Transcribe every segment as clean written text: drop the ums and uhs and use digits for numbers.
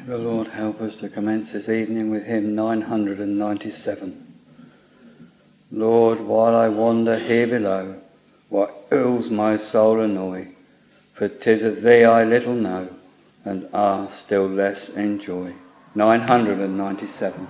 The Lord help us to commence this evening with hymn 997. Lord, while I wander here below, what ills my soul annoy, for 'tis of thee I little know, and still less enjoy. 997.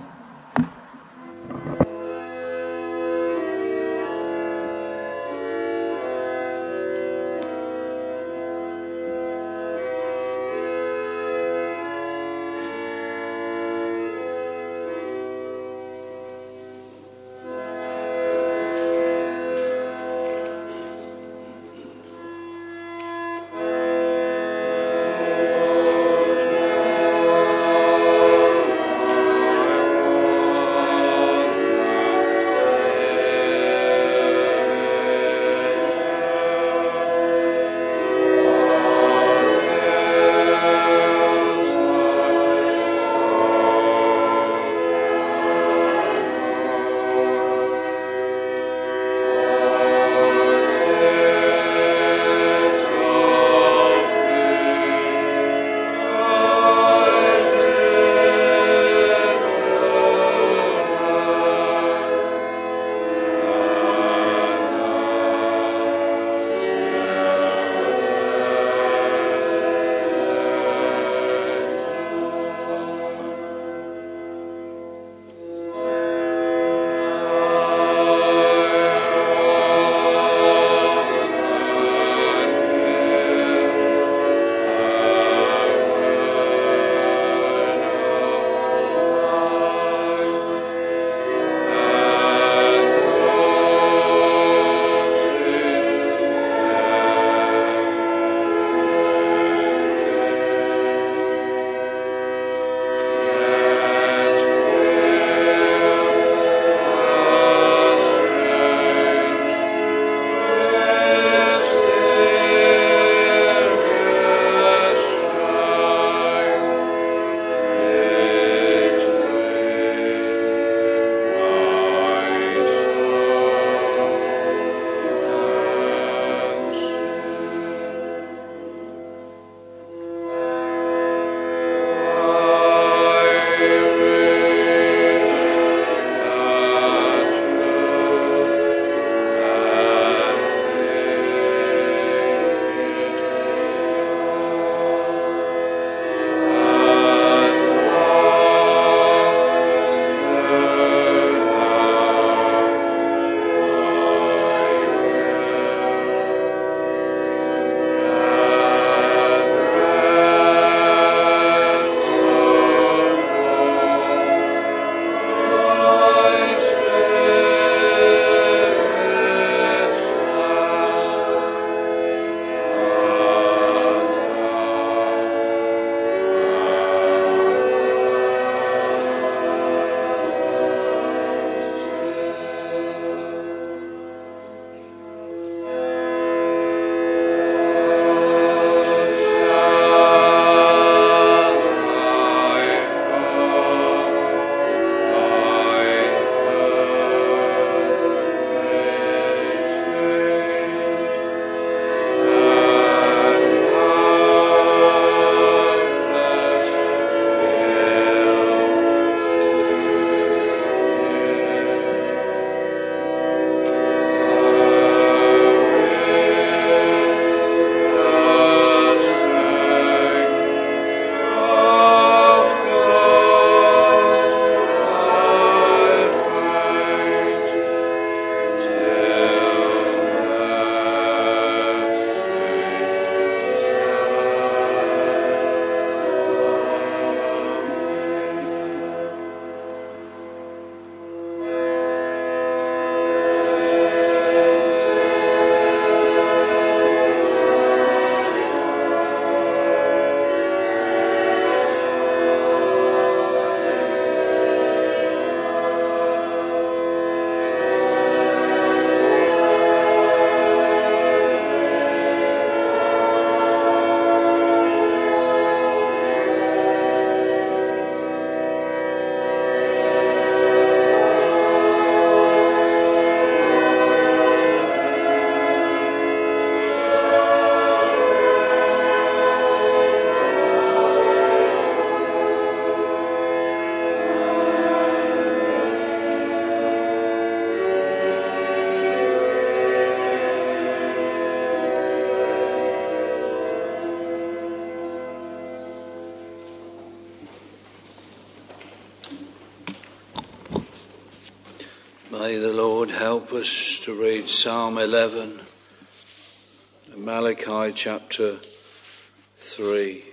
May the Lord help us to read Psalm 11 and Malachi chapter 3.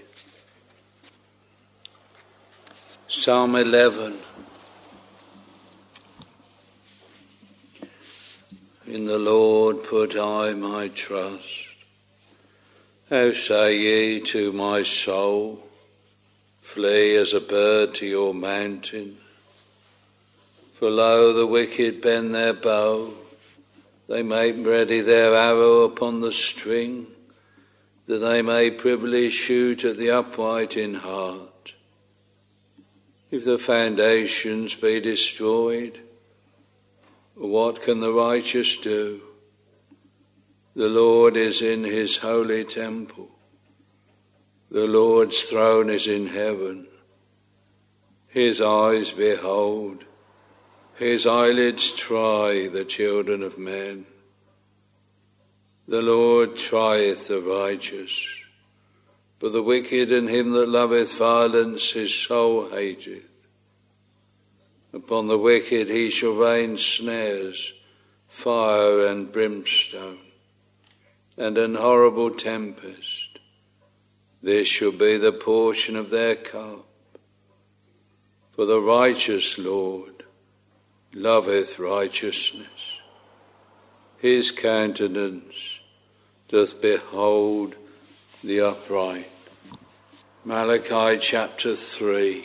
Psalm 11. In the Lord put I my trust. How say ye to my soul, flee as a bird to your mountain? For lo, the wicked bend their bow, they make ready their arrow upon the string, that they may privily shoot at the upright in heart. If the foundations be destroyed, what can the righteous do? The Lord is in his holy temple. The Lord's throne is in heaven. His eyes behold, his eyelids try the children of men. The Lord trieth the righteous, but the wicked and him that loveth violence his soul hateth. Upon the wicked he shall rain snares, fire and brimstone, and an horrible tempest. This shall be the portion of their cup. For the righteous Lord loveth righteousness. His countenance doth behold the upright. Malachi chapter 3.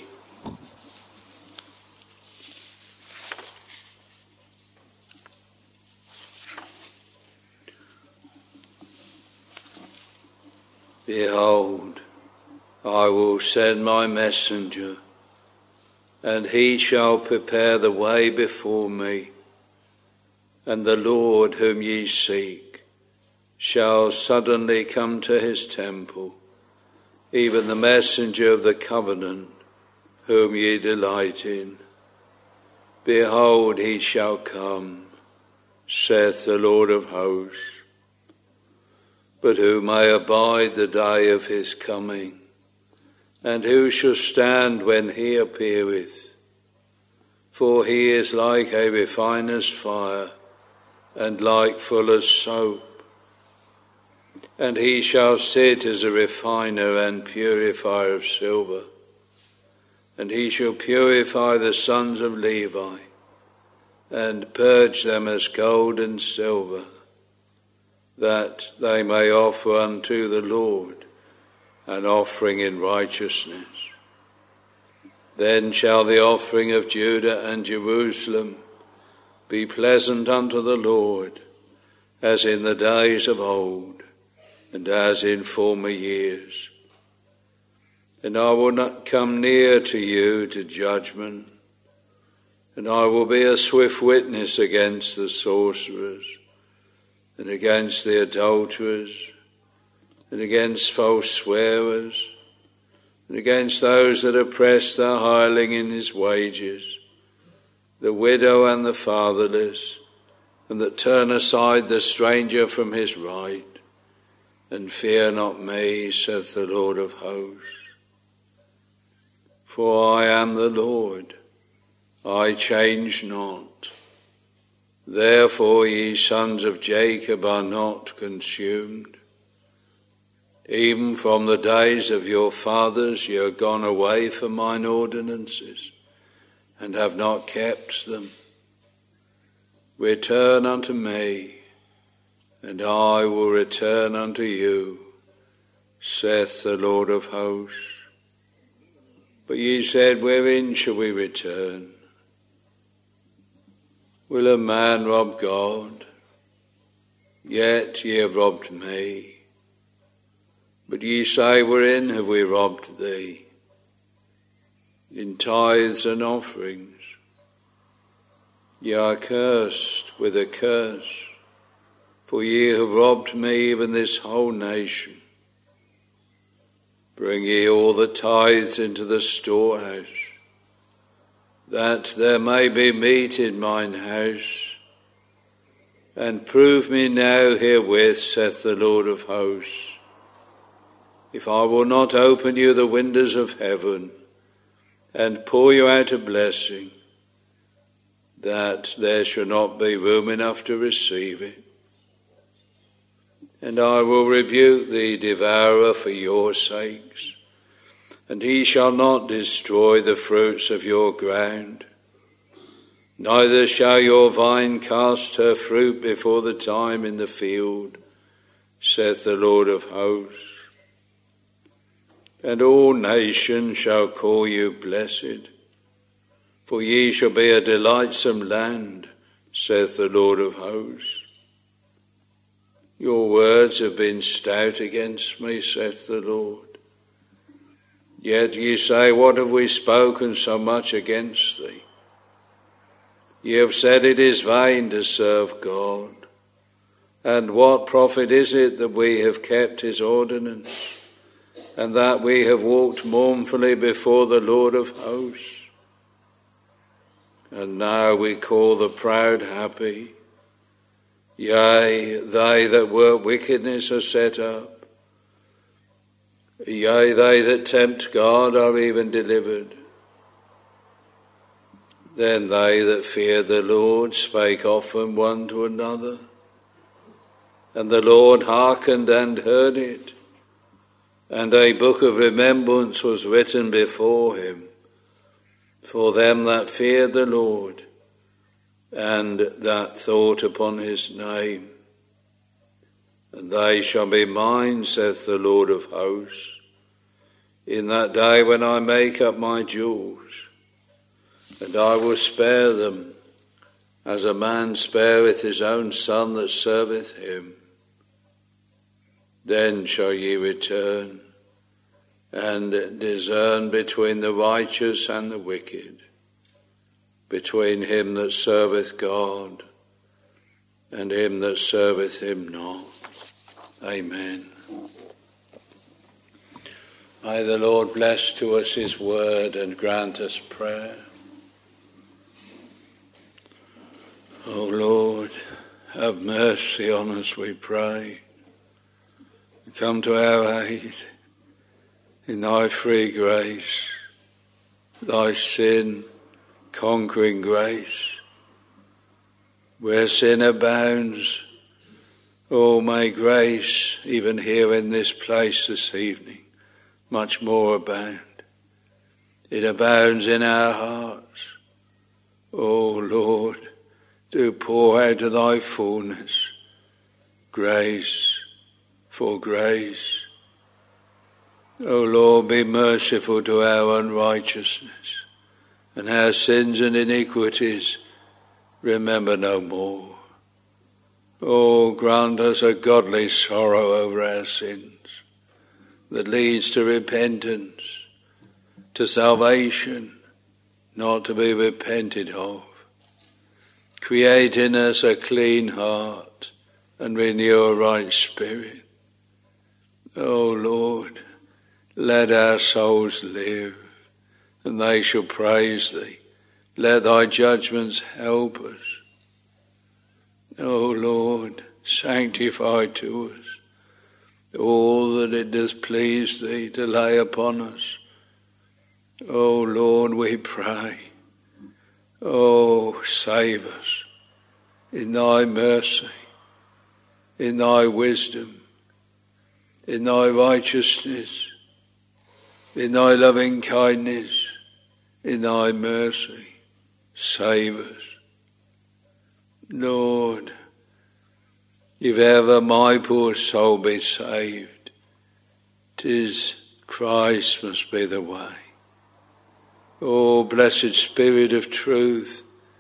Behold, I will send my messenger, and he shall prepare the way before me. And the Lord whom ye seek shall suddenly come to his temple, even the messenger of the covenant whom ye delight in. Behold, he shall come, saith the Lord of hosts. But who may abide the day of his coming? And who shall stand when he appeareth? For he is like a refiner's fire, and like fuller's soap. And he shall sit as a refiner and purifier of silver. And he shall purify the sons of Levi, and purge them as gold and silver, that they may offer unto the Lord an offering in righteousness. Then shall the offering of Judah and Jerusalem be pleasant unto the Lord, as in the days of old, and as in former years. And I will not come near to you to judgment, and I will be a swift witness against the sorcerers, and against the adulterers, and against false swearers, and against those that oppress the hireling in his wages, the widow and the fatherless, and that turn aside the stranger from his right, and fear not me, saith the Lord of hosts. For I am the Lord, I change not. Therefore ye sons of Jacob are not consumed. Even from the days of your fathers ye are gone away from mine ordinances, and have not kept them. Return unto me, and I will return unto you, saith the Lord of hosts. But ye said, wherein shall we return? Will a man rob God? Yet ye have robbed me. But ye say, wherein have we robbed thee? In tithes and offerings. Ye are cursed with a curse, for ye have robbed me, even this whole nation. Bring ye all the tithes into the storehouse, that there may be meat in mine house. And prove me now herewith, saith the Lord of hosts, if I will not open you the windows of heaven, and pour you out a blessing, that there shall not be room enough to receive it. And I will rebuke the devourer for your sakes, and he shall not destroy the fruits of your ground. Neither shall your vine cast her fruit before the time in the field, saith the Lord of hosts. And all nations shall call you blessed, for ye shall be a delightsome land, saith the Lord of hosts. Your words have been stout against me, saith the Lord. Yet ye say, what have we spoken so much against thee? Ye have said it is vain to serve God. And what profit is it that we have kept his ordinance, and that we have walked mournfully before the Lord of hosts? And now we call the proud happy. Yea, they that work wickedness are set up. Yea, they that tempt God are even delivered. Then they that feared the Lord spake often one to another, and the Lord hearkened and heard it, and a book of remembrance was written before him, for them that feared the Lord, and that thought upon his name. And they shall be mine, saith the Lord of hosts, in that day when I make up my jewels, and I will spare them, as a man spareth his own son that serveth him. Then shall ye return, and discern between the righteous and the wicked, between him that serveth God and him that serveth him not. Amen. May the Lord bless to us his word and grant us prayer. O Lord, have mercy on us, we pray. Come to our aid in thy free grace, thy sin-conquering grace. Where sin abounds, oh, may grace, even here in this place this evening, much more abound. It abounds in our hearts. O Lord, do pour out of thy fullness grace for grace. O Lord, be merciful to our unrighteousness, and our sins and iniquities remember no more. O grant us a godly sorrow over our sins that leads to repentance, to salvation, not to be repented of. Create in us a clean heart and renew a right spirit. O Lord, let our souls live, and they shall praise thee. Let thy judgments help us. O Lord, sanctify to us all that it doth please thee to lay upon us. O Lord, we pray. O save us in thy mercy, in thy wisdom, in thy righteousness, in thy loving kindness, in thy mercy. Save us. Lord, if ever my poor soul be saved, 'tis Christ must be the way. O blessed Spirit of truth,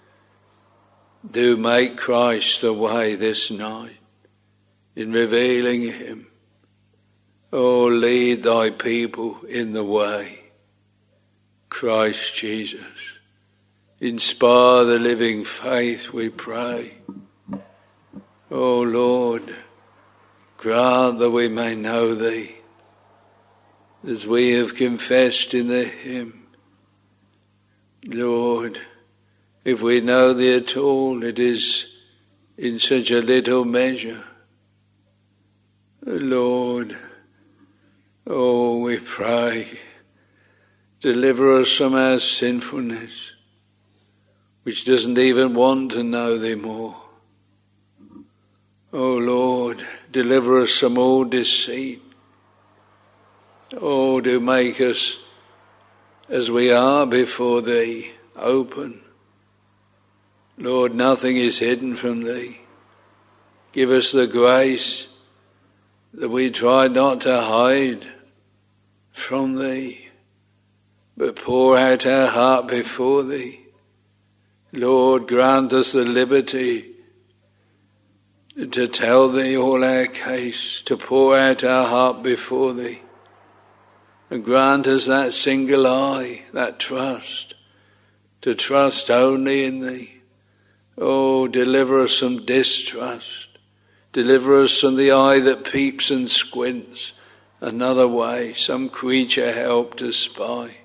do make Christ the way this night in revealing him. O lead thy people in the way. Christ Jesus, inspire the living faith, we pray. O Lord, grant that we may know thee, as we have confessed in the hymn. Lord, if we know thee at all, it is in such a little measure. Lord, oh, we pray, deliver us from our sinfulness. which doesn't even want to know thee more. Oh Lord, deliver us from all deceit. Oh, do make us, as we are before thee, open. Lord, nothing is hidden from thee. Give us the grace that we try not to hide from thee, but pour out our heart before thee. Lord, grant us the liberty to tell thee all our case, to pour out our heart before thee. And grant us that single eye, that trust, to trust only in thee. Oh, deliver us from distrust. Deliver us from the eye that peeps and squints another way, some creature help to spy.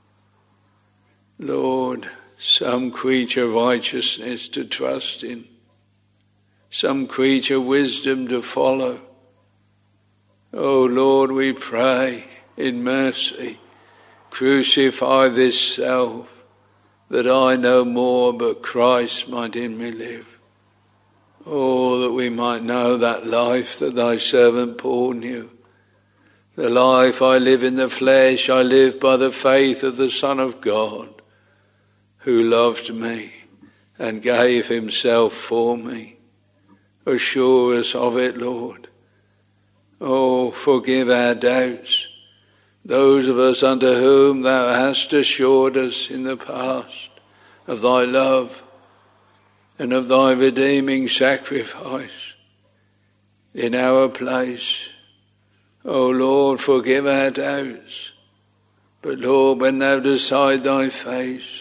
Lord, some creature righteousness to trust in, some creature wisdom to follow. Oh Lord, we pray in mercy, crucify this self, that I no more but Christ might in me live. Oh, that we might know that life that thy servant Paul knew. The life I live in the flesh, I live by the faith of the Son of God, who loved me and gave himself for me. Assure us of it, Lord. Oh, forgive our doubts, those of us unto whom thou hast assured us in the past of thy love and of thy redeeming sacrifice in our place. O Lord, forgive our doubts. But Lord, when thou dost hide thy face,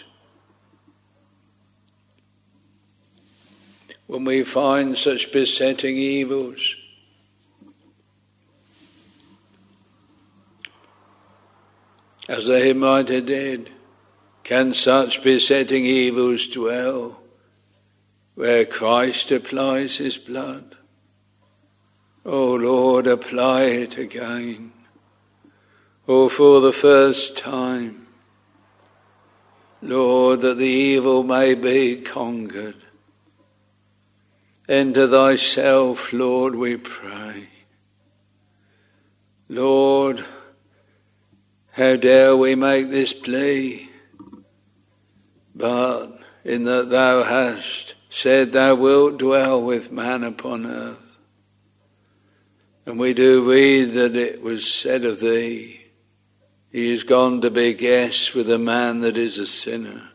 when we find such besetting evils, as the hymn writer did, can such besetting evils dwell where Christ applies his blood? O Lord, apply it again. O, for the first time, Lord, that the evil may be conquered. Enter thyself, Lord, we pray. Lord, how dare we make this plea? But in that thou hast said thou wilt dwell with man upon earth, and we do read that it was said of thee, he is gone to be guest with a man that is a sinner.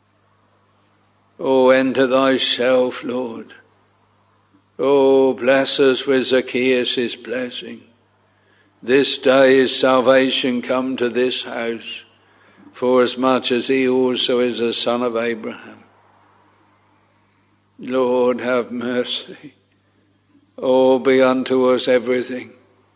Oh, enter thyself, Lord. Oh, bless us with Zacchaeus' blessing. This day is salvation come to this house, forasmuch as he also is a son of Abraham. Lord, have mercy. Oh, be unto us everything.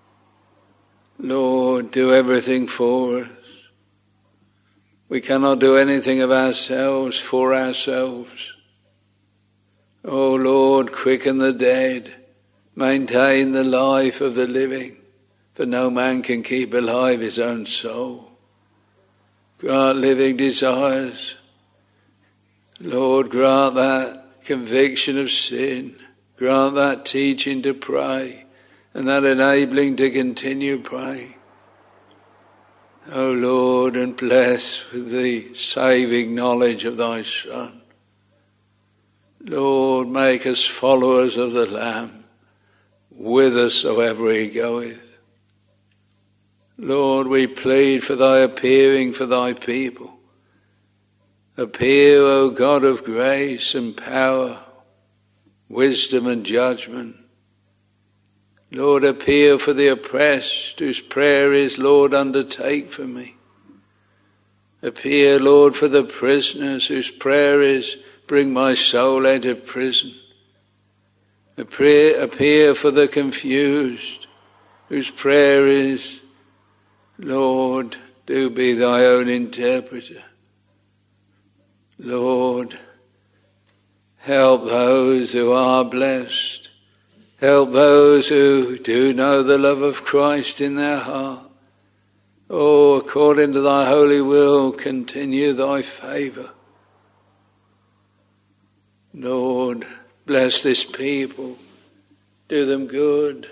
Lord, do everything for us. We cannot do anything of ourselves for ourselves. Oh Lord, quicken the dead, maintain the life of the living, for no man can keep alive his own soul. Grant living desires. Lord, grant that conviction of sin. Grant that teaching to pray and that enabling to continue praying. O Lord, and bless with the saving knowledge of thy Son. Lord, make us followers of the Lamb, whithersoever he goeth. Lord, we plead for thy appearing for thy people. Appear, O God of grace and power, wisdom and judgment. Lord, appear for the oppressed, whose prayer is, Lord, undertake for me. Appear, Lord, for the prisoners, whose prayer is, bring my soul out of prison. Appear for the confused, whose prayer is, Lord, do be thy own interpreter. Lord, help those who are blessed. Help those who do know the love of Christ in their heart. Oh, according to thy holy will, continue thy favour. Lord, bless this people. Do them good.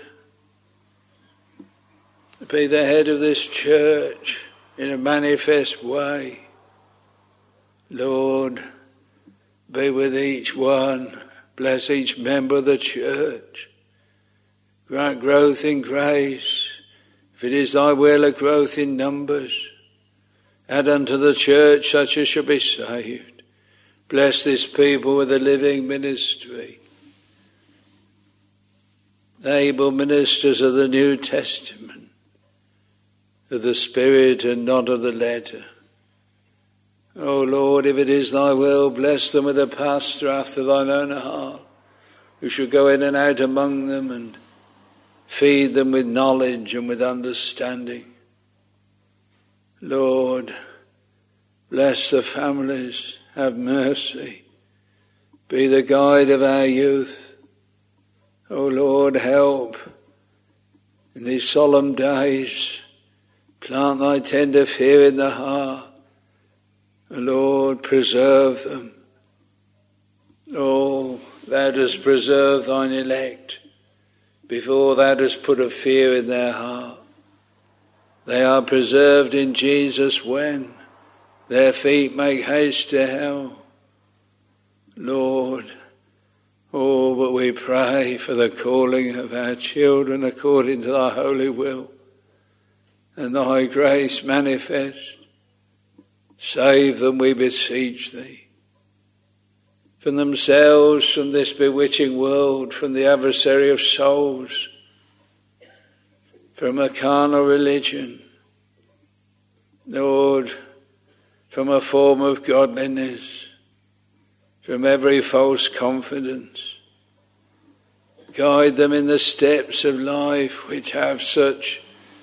Be the head of this church in a manifest way. Lord, be with each one. Bless each member of the church. Grant growth in grace. If it is thy will, a growth in numbers. Add unto the church such as shall be saved. Bless this people with a living ministry. The able ministers of the New Testament, of the Spirit and not of the letter. O Lord, if it is thy will, bless them with a pastor after thine own heart, who shall go in and out among them and feed them with knowledge and with understanding. Lord, bless the families, have mercy. Be the guide of our youth. O Lord, help in these solemn days. Plant thy tender fear in the heart. O Lord, preserve them. Oh, thou dost preserve thine elect before thou dost put a fear in their heart. They are preserved in Jesus when their feet make haste to hell. Lord, oh, but we pray for the calling of our children according to thy holy will and thy grace manifest. Save them, we beseech thee, from themselves, from this bewitching world, from the adversary of souls, from a carnal religion, Lord, from a form of godliness, from every false confidence. Guide them in the steps of life which have such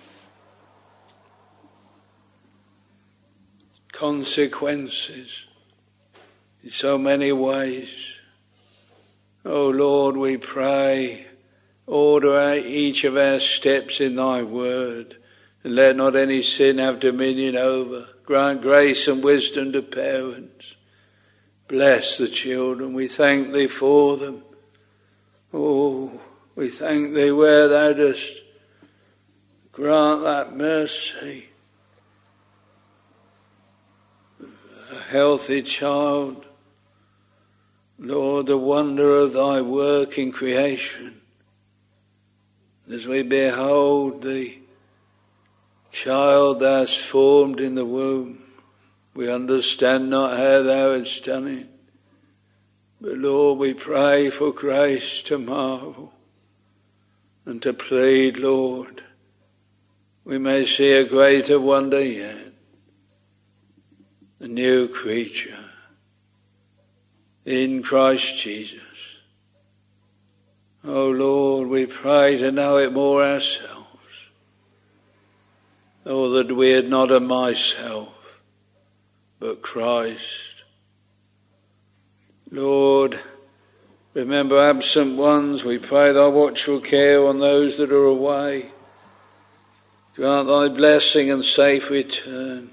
consequences in so many ways. Oh Lord, we pray, order out each of our steps in thy word, and let not any sin have dominion over. Grant grace and wisdom to parents. Bless the children. We thank thee for them. Oh, we thank thee where thou dost grant that mercy. A healthy child, Lord, the wonder of thy work in creation. As we behold the child thou hast formed in the womb, we understand not how thou hast done it. But Lord, we pray for grace to marvel and to plead, Lord, we may see a greater wonder yet. A new creature in Christ Jesus. Oh Lord, we pray to know it more ourselves. Oh, that we had not a myself, but Christ. Lord, remember absent ones. We pray thy watchful care on those that are away. Grant thy blessing and safe return.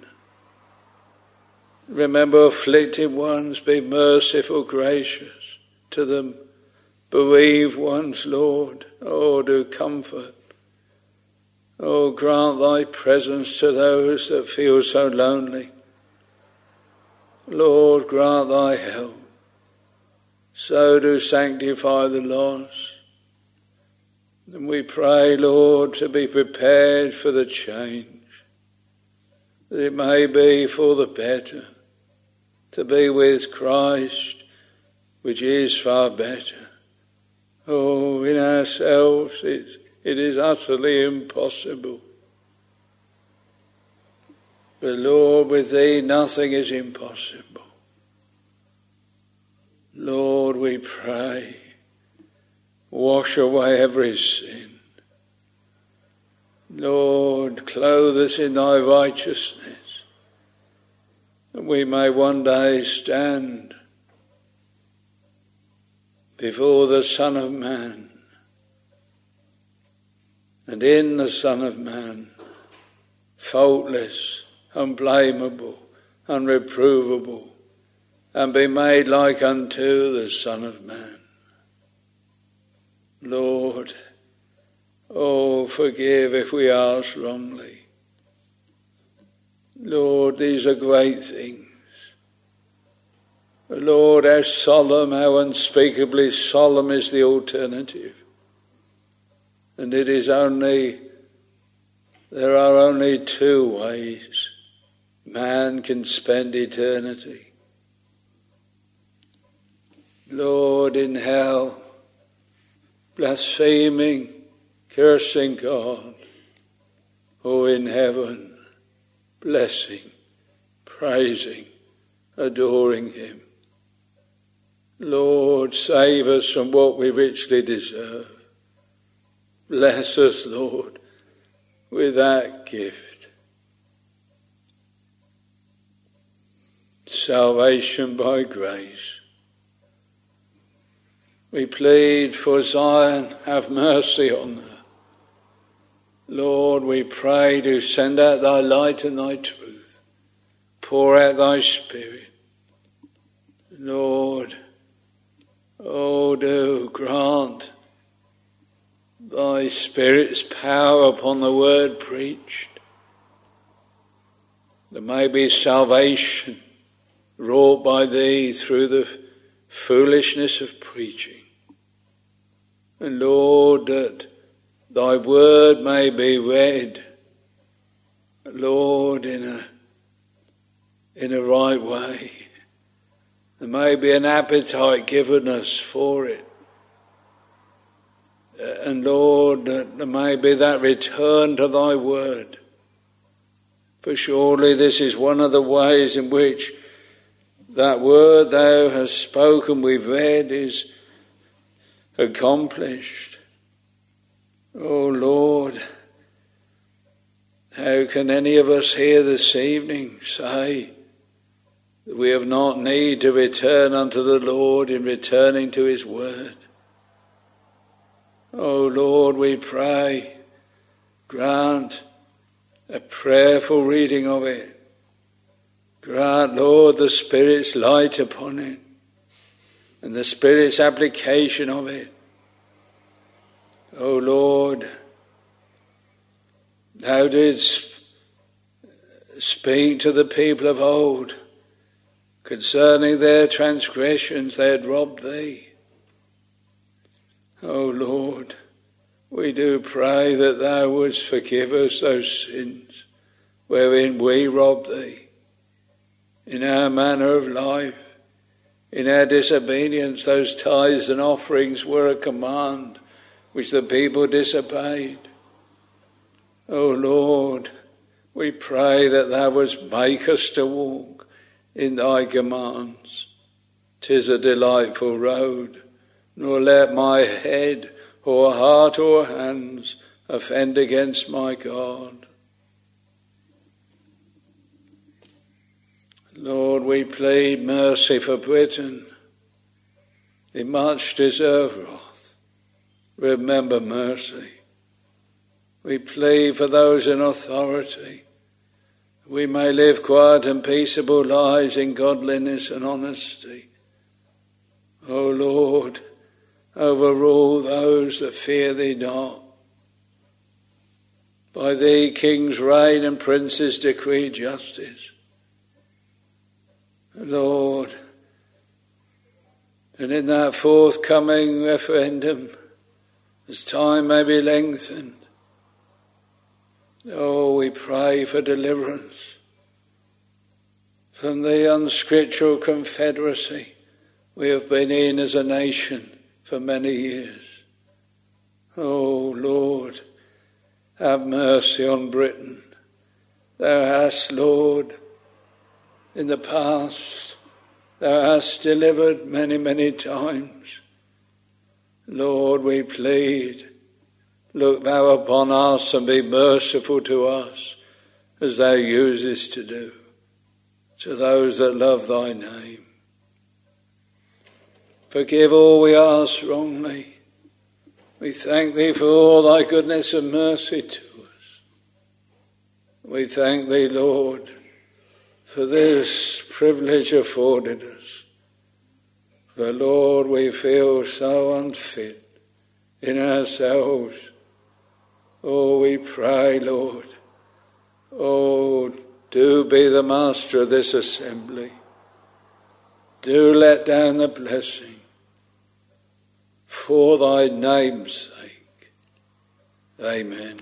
Remember afflicted ones, be merciful, gracious to them. Bereaved ones, Lord, oh, do comfort. Oh, grant thy presence to those that feel so lonely. Lord, grant thy help. So do sanctify the lost. And we pray, Lord, to be prepared for the change, that it may be for the better, to be with Christ, which is far better. Oh, in ourselves it is utterly impossible. But Lord, with thee nothing is impossible. Lord, we pray, wash away every sin. Lord, clothe us in thy righteousness, that we may one day stand before the Son of Man, and in the Son of Man, faultless, unblameable, unreprovable, and be made like unto the Son of Man. Lord, oh, forgive if we ask wrongly. Lord, these are great things. Lord, how solemn, how unspeakably solemn is the alternative. And it is there are only two ways man can spend eternity. Lord, in hell, blaspheming, cursing God, or in heaven, blessing, praising, adoring Him. Lord, save us from what we richly deserve. Bless us, Lord, with that gift. Salvation by grace. We plead for Zion, have mercy on her. Lord, we pray to send out thy light and thy truth. Pour out thy Spirit. Lord, oh, do grant thy Spirit's power upon the word preached. There may be salvation wrought by thee through the foolishness of preaching. And Lord, that thy word may be read, Lord, in a right way. There may be an appetite given us for it. And Lord, that there may be that return to thy word. For surely this is one of the ways in which that word thou hast spoken, we've read, is accomplished. Oh Lord, how can any of us here this evening say that we have not need to return unto the Lord in returning to His word? Oh Lord, we pray, grant a prayerful reading of it. Grant, Lord, the Spirit's light upon it and the Spirit's application of it. Oh Lord, thou didst speak to the people of old concerning their transgressions, they had robbed thee. Oh Lord, we do pray that thou wouldst forgive us those sins wherein we robbed thee, in our manner of life, in our disobedience. Those tithes and offerings were a command which the people disobeyed. Oh Lord, we pray that thou wouldst make us to walk in thy commands. 'Tis a delightful road, nor let my head or heart or hands offend against my God. Lord, we plead mercy for Britain. They much deserve wrath. Remember mercy. We plead for those in authority. We may live quiet and peaceable lives in godliness and honesty. O Lord, overrule those that fear thee not. By thee kings reign and princes decree justice. Lord, and in that forthcoming referendum, as time may be lengthened, oh, we pray for deliverance from the unscriptural confederacy we have been in as a nation for many years. Oh, Lord, have mercy on Britain. Thou hast, Lord, in the past, thou hast delivered many, many times. Lord, we plead, look thou upon us and be merciful to us as thou usest to do to those that love thy name. Forgive all we ask wrongly. We thank thee for all thy goodness and mercy to us. We thank thee, Lord, for this privilege afforded us. But Lord, we feel so unfit in ourselves. Oh, we pray, Lord, oh, do be the master of this assembly. Do let down the blessing for thy name's sake. Amen.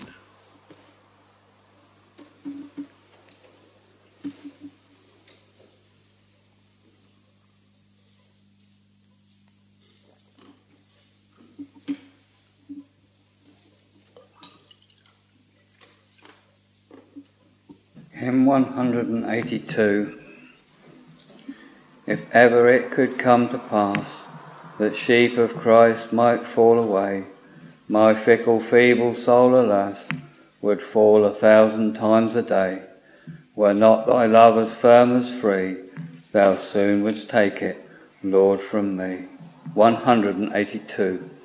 Hymn 182. If ever it could come to pass that sheep of Christ might fall away, my fickle, feeble soul, alas, would fall 1,000 times a day. Were not thy love as firm as free, thou soon wouldst take it, Lord, from me. 182.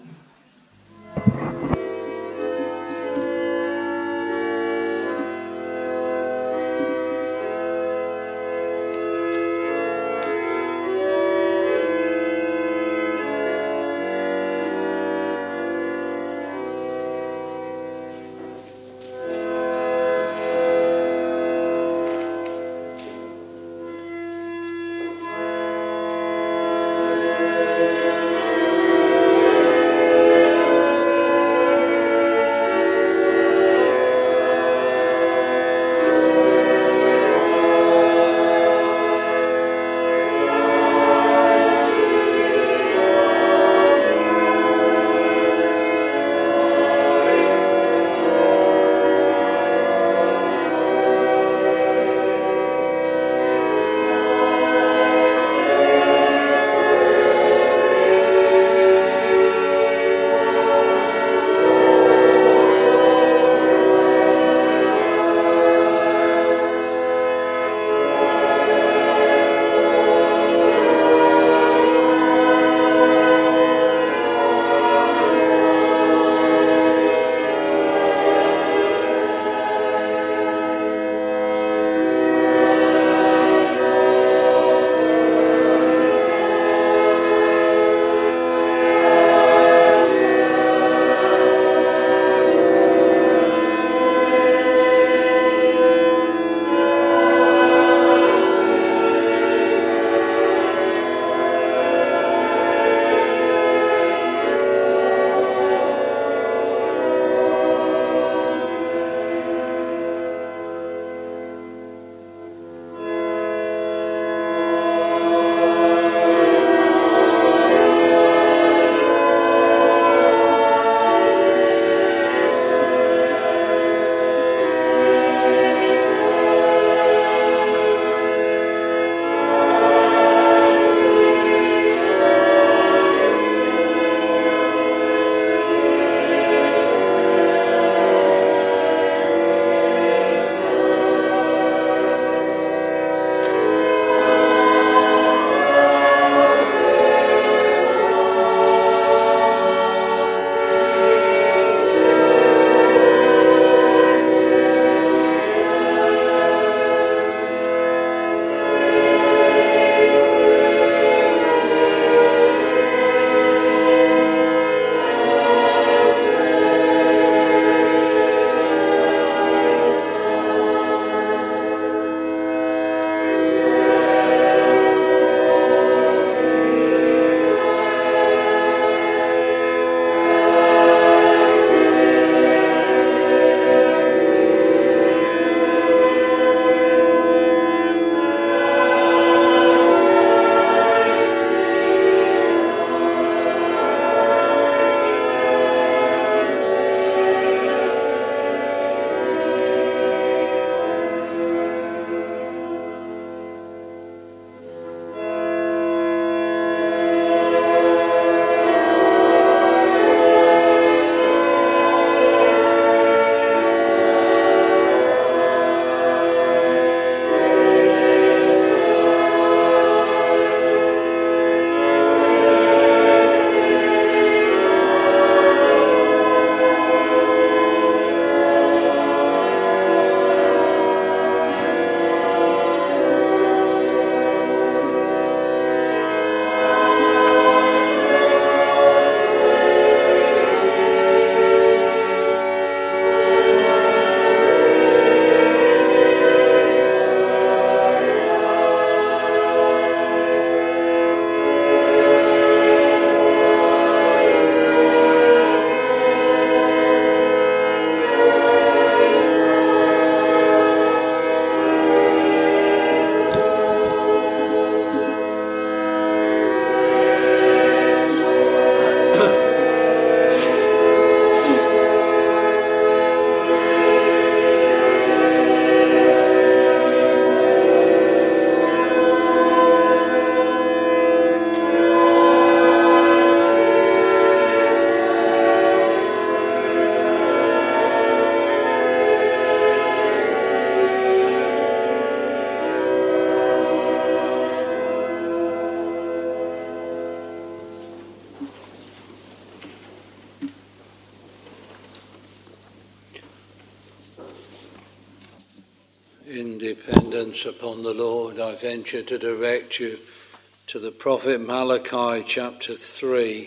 dependence upon the Lord, I venture to direct you to the prophet Malachi chapter 3.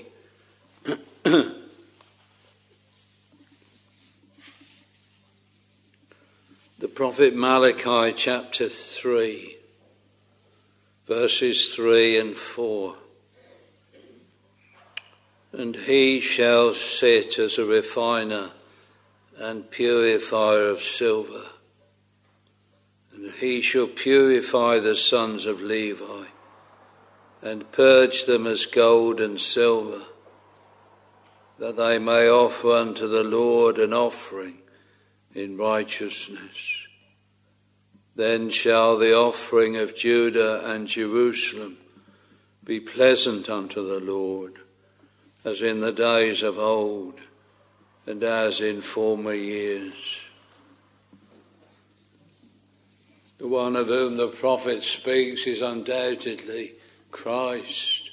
The prophet Malachi chapter 3, verses 3 and 4. And he shall sit as a refiner and purifier of silver, and he shall purify the sons of Levi, and purge them as gold and silver, that they may offer unto the Lord an offering in righteousness. Then shall the offering of Judah and Jerusalem be pleasant unto the Lord, as in the days of old, and as in former years. The one of whom the prophet speaks is undoubtedly Christ,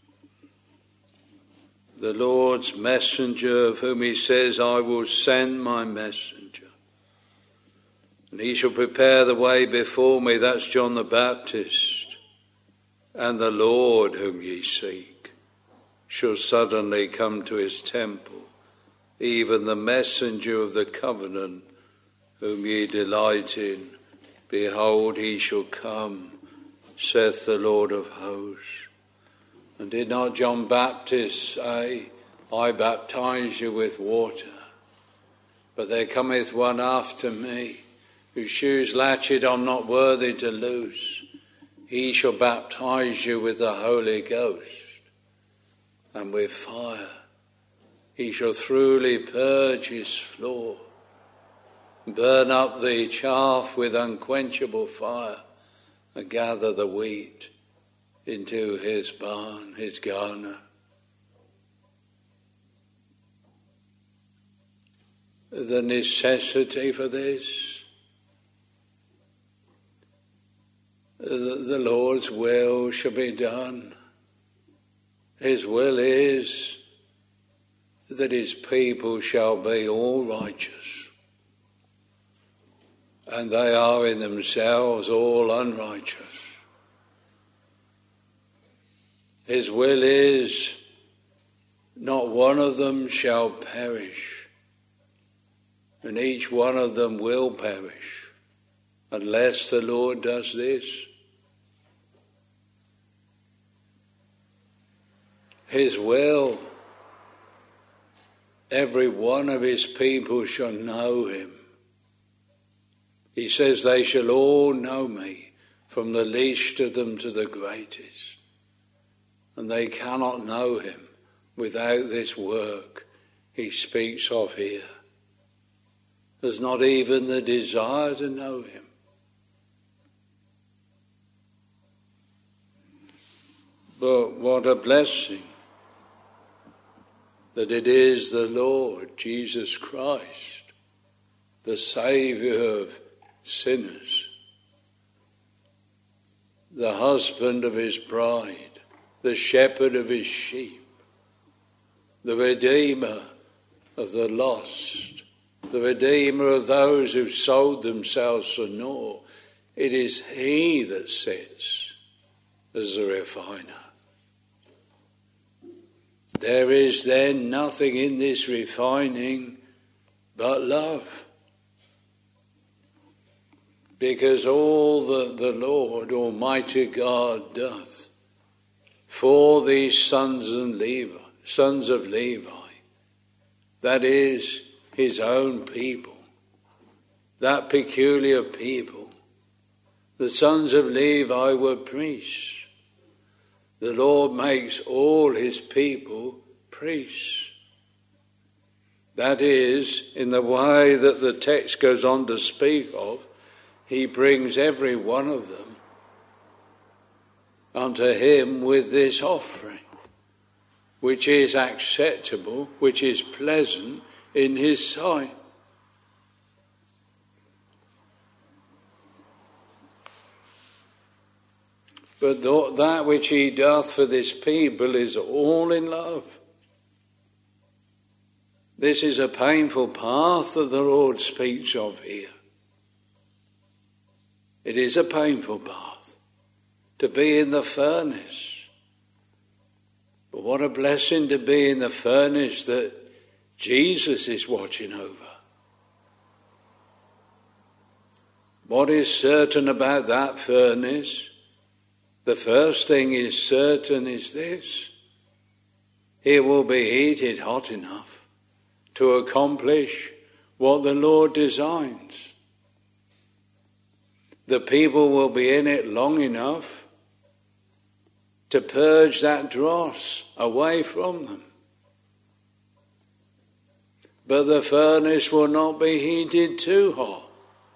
the Lord's messenger, of whom he says, I will send my messenger, and he shall prepare the way before me. That's John the Baptist. And the Lord whom ye seek shall suddenly come to his temple, even the messenger of the covenant whom ye delight in. Behold, he shall come, saith the Lord of hosts. And did not John Baptist say, I baptize you with water, but there cometh one after me, whose shoes latchet I'm not worthy to loose. He shall baptize you with the Holy Ghost and with fire. He shall thoroughly purge his floor, burn up the chaff with unquenchable fire, and gather the wheat into his barn, his garner. The necessity for this, the Lord's will shall be done. His will is that his people shall be all righteous, and they are in themselves all unrighteous. His will is not one of them shall perish, and each one of them will perish unless the Lord does this. His will, every one of his people shall know him. He says they shall all know me, from the least of them to the greatest. And they cannot know him without this work he speaks of here. There's not even the desire to know him. But what a blessing that it is the Lord Jesus Christ, the Saviour of sinners, the husband of his bride, the shepherd of his sheep, the Redeemer of the lost, the Redeemer of those who sold themselves for naught. It is he that sits as the refiner. There is then nothing in this refining but love. Because all that the Lord Almighty God doth for these sons of Levi, that is his own people, that peculiar people. The sons of Levi were priests. The Lord makes all his people priests. That is, in the way that the text goes on to speak of, he brings every one of them unto him with this offering, which is acceptable, which is pleasant in his sight. But that which he doth for this people is all in love. This is a painful path that the Lord speaks of here. It is a painful path to be in the furnace. But what a blessing to be in the furnace that Jesus is watching over. What is certain about that furnace? The first thing is certain is this: it will be heated hot enough to accomplish what the Lord designs. The people will be in it long enough to purge that dross away from them. But the furnace will not be heated too hot,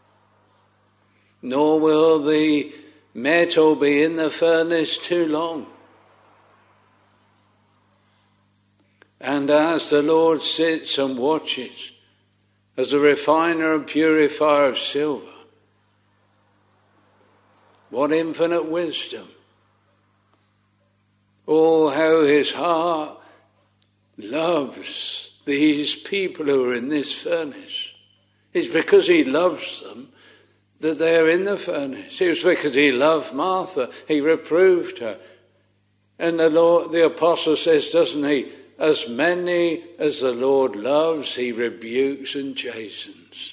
nor will the metal be in the furnace too long. And as the Lord sits and watches as a refiner and purifier of silver, what infinite wisdom. Oh, how his heart loves these people who are in this furnace. It's because he loves them that they're in the furnace. It was because he loved Martha. He reproved her. And the apostle says, doesn't he, as many as the Lord loves, he rebukes and chastens.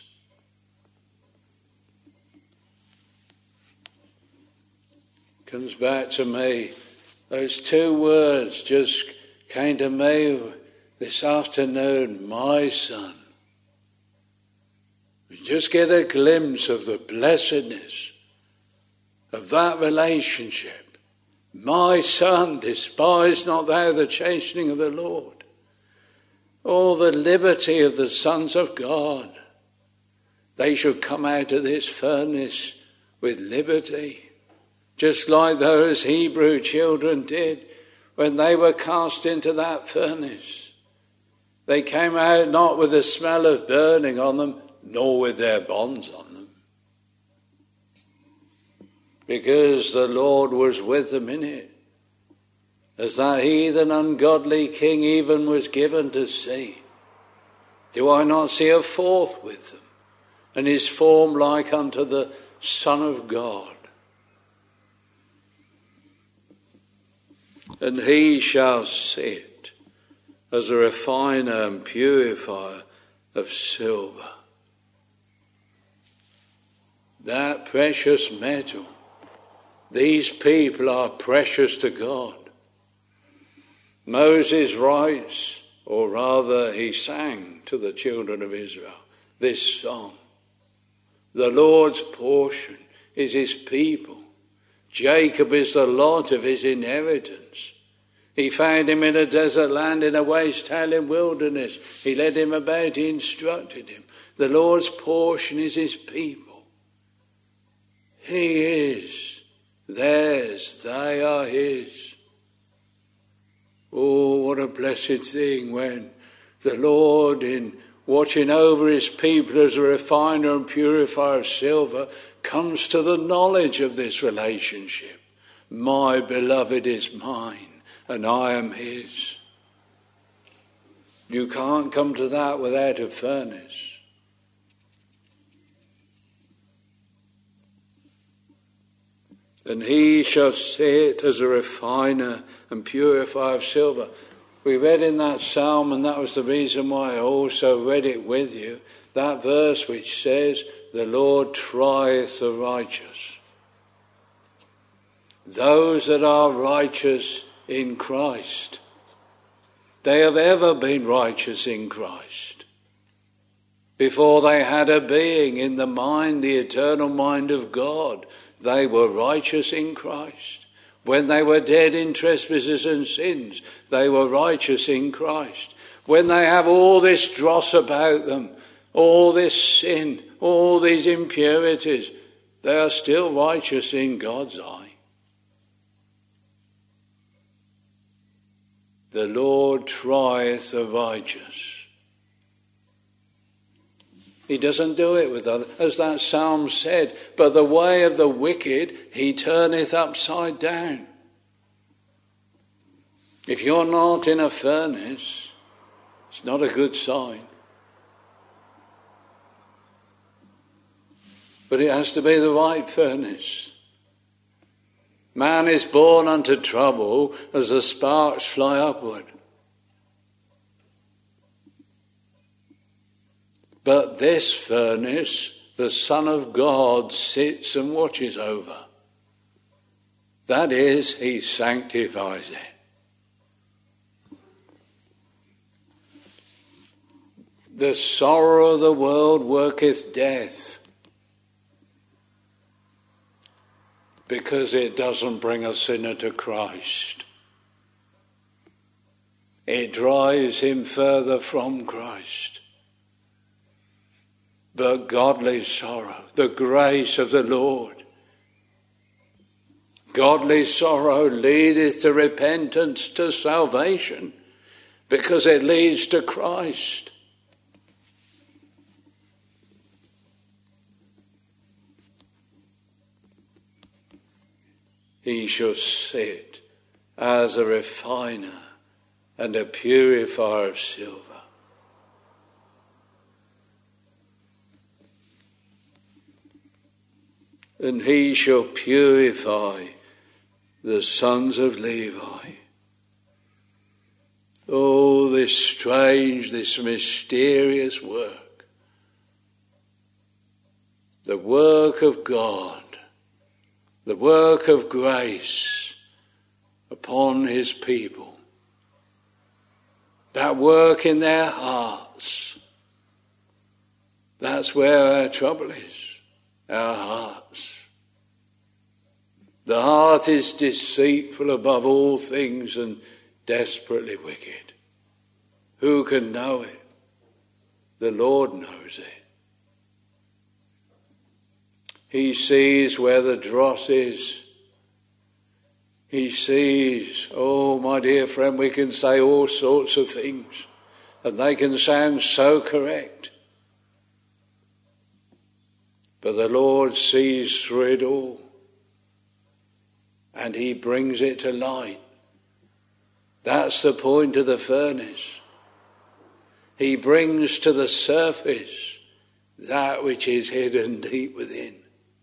Comes back to me. Those two words just came to me this afternoon, my son. We just get a glimpse of the blessedness of that relationship. My son, despise not thou the chastening of the Lord. Oh, the liberty of the sons of God. They should come out of this furnace with liberty, just like those Hebrew children did when they were cast into that furnace. They came out not with the smell of burning on them, nor with their bonds on them, because the Lord was with them in it, as that heathen ungodly king even was given to see. Do I not see a fourth with them, and his form like unto the Son of God? And he shall sit as a refiner and purifier of silver. That precious metal. These people are precious to God. Moses writes, or rather he sang to the children of Israel, this song. The Lord's portion is his people. Jacob is the lot of his inheritance. He found him in a desert land, in a waste howling wilderness. He led him about, he instructed him. The Lord's portion is his people. He is theirs, they are his. Oh, what a blessed thing when the Lord, in watching over his people as a refiner and purifier of silver, comes to the knowledge of this relationship. My beloved is mine, and I am his. You can't come to that without a furnace. And he shall sit as a refiner and purifier of silver. We read in that psalm, and that was the reason why I also read it with you, that verse which says, the Lord trieth the righteous. Those that are righteous in Christ. They have ever been righteous in Christ. Before they had a being in the mind, the eternal mind of God, they were righteous in Christ. When they were dead in trespasses and sins, they were righteous in Christ. When they have all this dross about them, all this sin, all these impurities, they are still righteous in God's eye. The Lord trieth the righteous. He doesn't do it with others, as that psalm said, but the way of the wicked he turneth upside down. If you're not in a furnace, it's not a good sign. But it has to be the right furnace. Man is born unto trouble as the sparks fly upward. But this furnace, the Son of God sits and watches over. That is, he sanctifies it. The sorrow of the world worketh death, because it doesn't bring a sinner to Christ. It drives him further from Christ. But godly sorrow, the grace of the Lord, godly sorrow leadeth to repentance, to salvation, because it leads to Christ. He shall sit as a refiner and a purifier of silver. And he shall purify the sons of Levi. Oh, this strange, this mysterious work. The work of God. The work of grace upon his people. That work in their hearts. That's where our trouble is, our hearts. The heart is deceitful above all things and desperately wicked. Who can know it? The Lord knows it. He sees where the dross is. He sees, oh my dear friend, we can say all sorts of things and they can sound so correct. But the Lord sees through it all and he brings it to light. That's the point of the furnace. He brings to the surface that which is hidden deep within.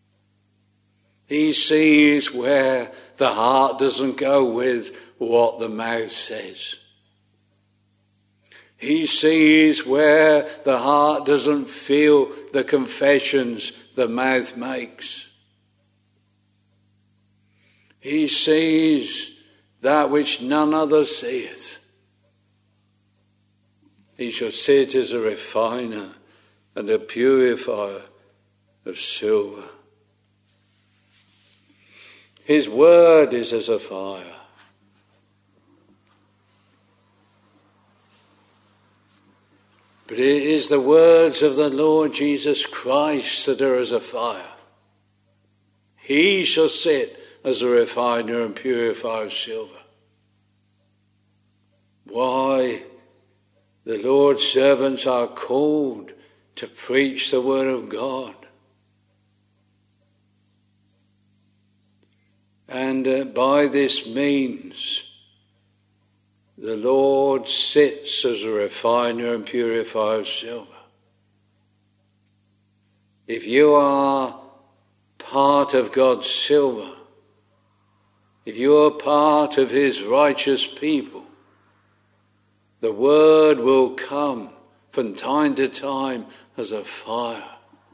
He sees where the heart doesn't go with what the mouth says. He sees where the heart doesn't feel the confessions the mouth makes. He sees that which none other seeth. He shall sit as a refiner and a purifier of silver. His word is as a fire. But it is the words of the Lord Jesus Christ that are as a fire. He shall sit as a refiner and purifier of silver. Why? The Lord's servants are called to preach the word of God. And by this means, the Lord sits as a refiner and purifier of silver. If you are part of God's silver, if you are part of his righteous people, the word will come from time to time as a fire.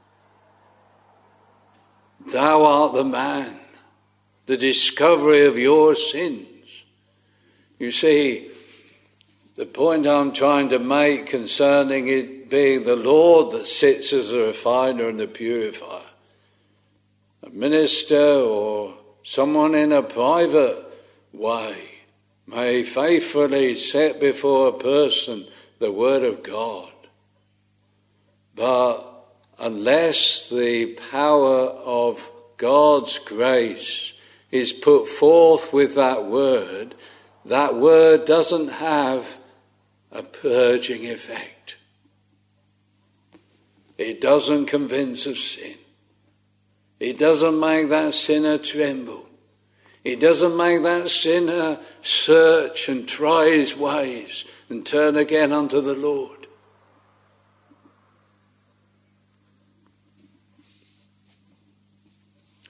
Thou art the man, the discovery of your sins. You see, the point I'm trying to make concerning it being the Lord that sits as a refiner and the purifier, a minister or someone in a private way may faithfully set before a person the word of God. But unless the power of God's grace is put forth with that word doesn't have a purging effect. It doesn't convince of sin. It doesn't make that sinner tremble. It doesn't make that sinner search and try his ways and turn again unto the Lord.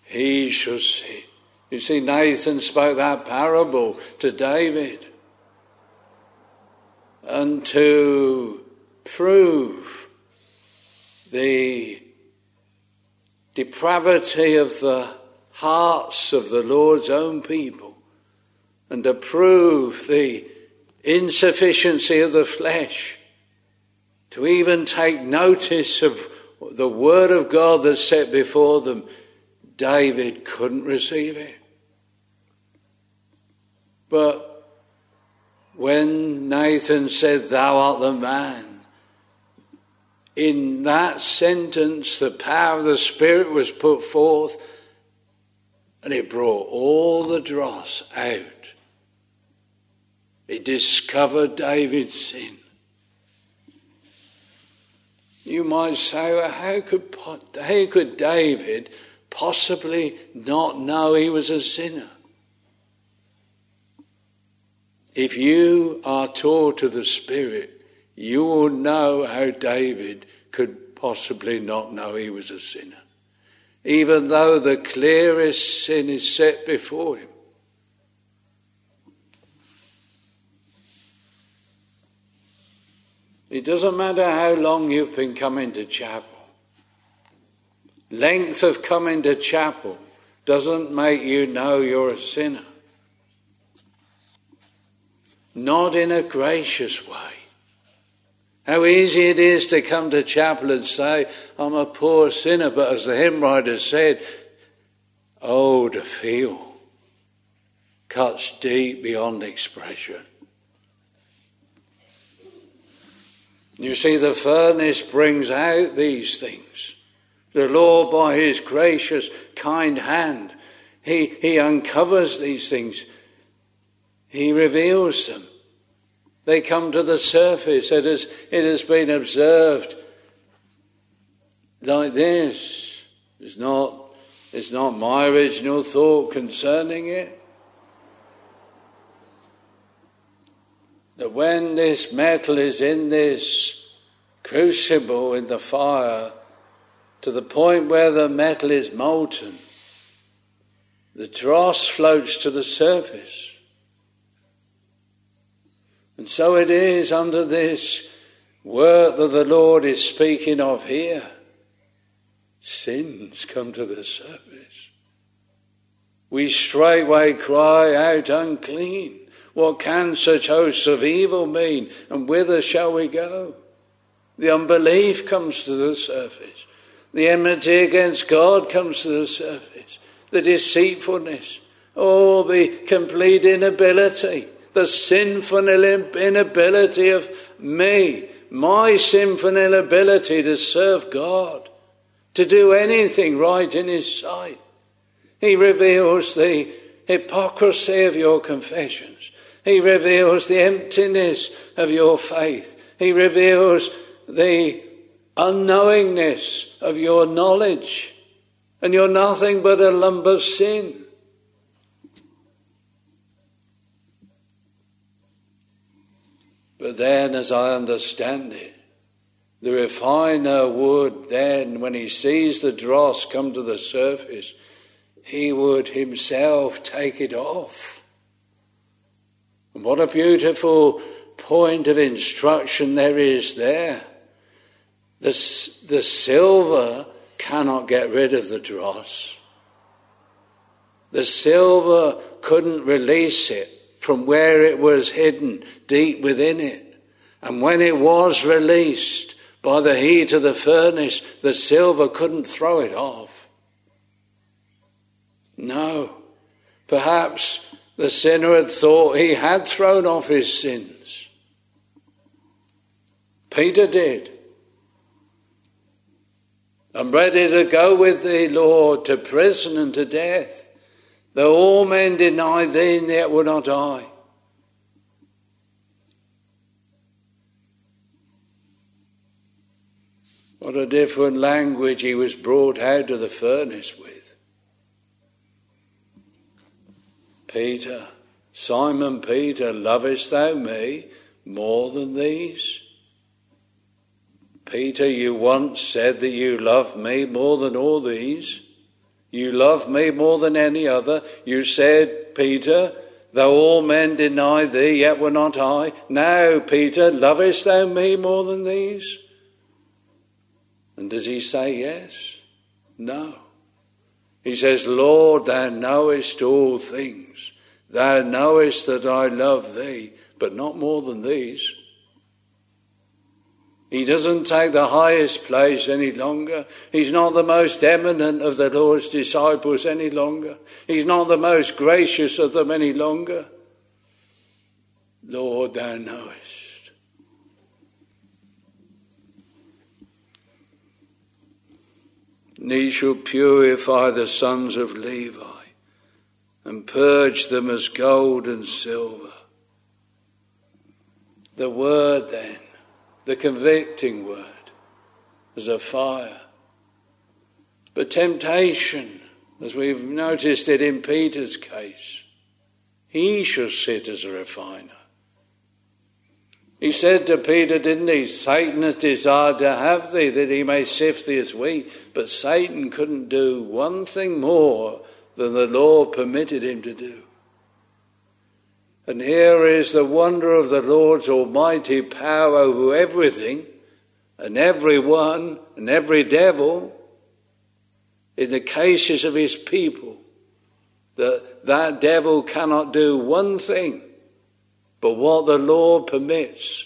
he shall sit. You see, Nathan spoke that parable to David. And to prove the depravity of the hearts of the Lord's own people, and to prove the insufficiency of the flesh, to even take notice of the word of God that's set before them, David couldn't receive it. But when Nathan said, "Thou art the man," in that sentence the power of the Spirit was put forth, and it brought all the dross out. It discovered David's sin. You might say, well, how could David possibly not know he was a sinner? If you are taught of the Spirit, you will know how David could possibly not know he was a sinner, even though the clearest sin is set before him. It doesn't matter how long you've been coming to chapel. Length of coming to chapel doesn't make you know you're a sinner. Not in a gracious way. How easy it is to come to chapel and say, I'm a poor sinner, but as the hymn writer said, oh, to feel cuts deep beyond expression. You see, the furnace brings out these things. The Lord, by his gracious, kind hand, he uncovers these things. He reveals them. They come to the surface. It has been observed like this. It's not my original thought concerning it. That when this metal is in this crucible in the fire, to the point where the metal is molten, the dross floats to the surface. And so it is under this work that the Lord is speaking of here. Sins come to the surface. We straightway cry out, unclean. What can such hosts of evil mean? And whither shall we go? The unbelief comes to the surface. The enmity against God comes to the surface. The deceitfulness. Oh, the complete inability. The sinful inability of me. My sinful inability to serve God. To do anything right in his sight. He reveals the hypocrisy of your confessions. He reveals the emptiness of your faith. He reveals the unknowingness of your knowledge. And you're nothing but a lump of sin. But then, as I understand it, the refiner would then, when he sees the dross come to the surface, he would himself take it off. And what a beautiful point of instruction there is there. The silver cannot get rid of the dross. The silver couldn't release it from where it was hidden deep within it. And when it was released by the heat of the furnace, the silver couldn't throw it off. No, perhaps the sinner had thought he had thrown off his sins. Peter did. And ready to go with thee, Lord, to prison and to death. Though all men deny thee, yet will not I. What a different language he was brought out of the furnace with. Peter, Simon Peter, lovest thou me more than these? Peter, you once said that you loved me more than all these. You love me more than any other. You said, Peter, though all men deny thee, yet will not I. Now, Peter, lovest thou me more than these? And does he say yes? No. He says, Lord, thou knowest all things. Thou knowest that I love thee, but not more than these. He doesn't take the highest place any longer. He's not the most eminent of the Lord's disciples any longer. He's not the most gracious of them any longer. Lord, thou knowest. And he shall purify the sons of Levi and purge them as gold and silver. The word then, the convicting word, as a fire. But temptation, as we've noticed it in Peter's case, he shall sit as a refiner. He said to Peter, didn't he, Satan has desired to have thee, that he may sift thee as wheat. But Satan couldn't do one thing more than the Lord permitted him to do. And here is the wonder of the Lord's almighty power over everything and everyone and every devil in the cases of his people. That devil cannot do one thing but what the Lord permits.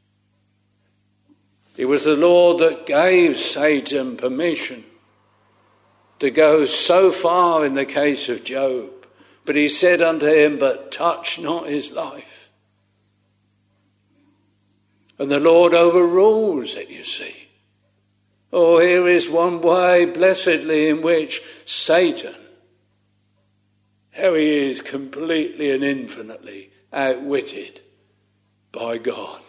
It was the Lord that gave Satan permission to go so far in the case of Job. But he said unto him, but touch not his life. And the Lord overrules it, you see. Oh, here is one way, blessedly, in which Satan, how he is completely and infinitely outwitted by God.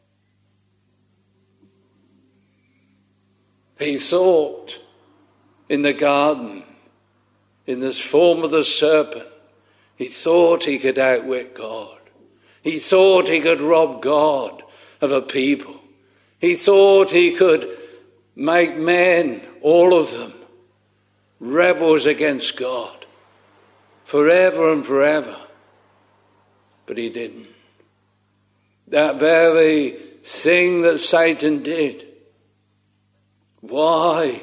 He thought in the garden, in this form of the serpent, he thought he could outwit God. He thought he could rob God of a people. He thought he could make men, all of them, rebels against God forever and forever. But he didn't. That very thing that Satan did, why?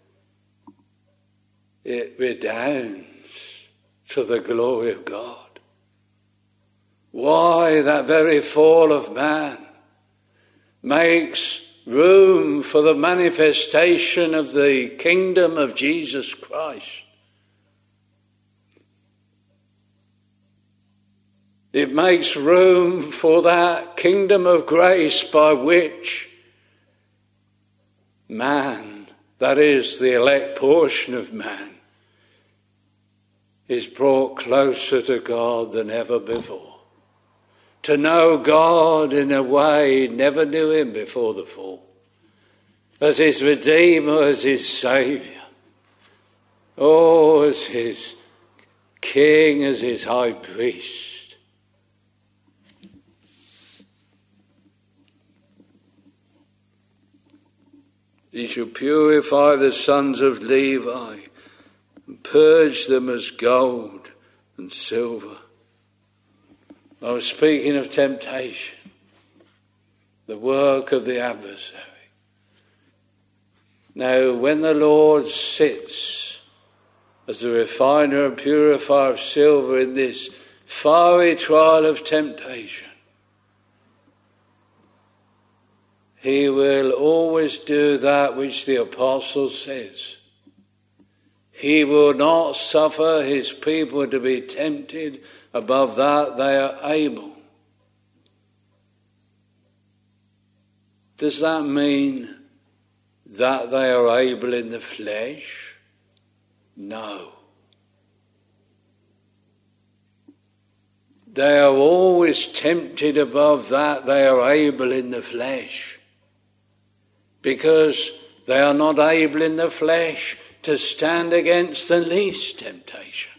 It redounds to the glory of God. Why that very fall of man makes room for the manifestation of the kingdom of Jesus Christ. It makes room for that kingdom of grace by which man, that is the elect portion of man, is brought closer to God than ever before. To know God in a way he never knew him before the fall. As his Redeemer, as his Saviour. Oh, as his King, as his High Priest. He shall purify the sons of Levi and purge them as gold and silver. I was speaking of temptation, the work of the adversary. Now, when the Lord sits as the refiner and purifier of silver in this fiery trial of temptation, he will always do that which the apostle says. He will not suffer his people to be tempted above that they are able. Does that mean that they are able in the flesh? No. They are always tempted above that they are able in the flesh, because they are not able in the flesh to stand against the least temptation.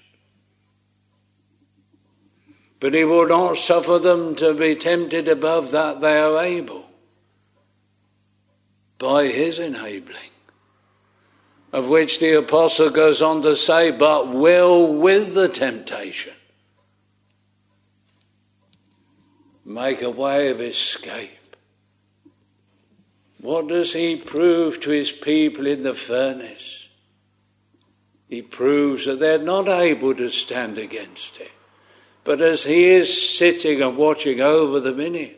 But he will not suffer them to be tempted above that they are able by his enabling. of which the apostle goes on to say, but will with the temptation make a way of escape. What does he prove to his people in the furnace? He proves that they're not able to stand against it. But as he is sitting and watching over them in it,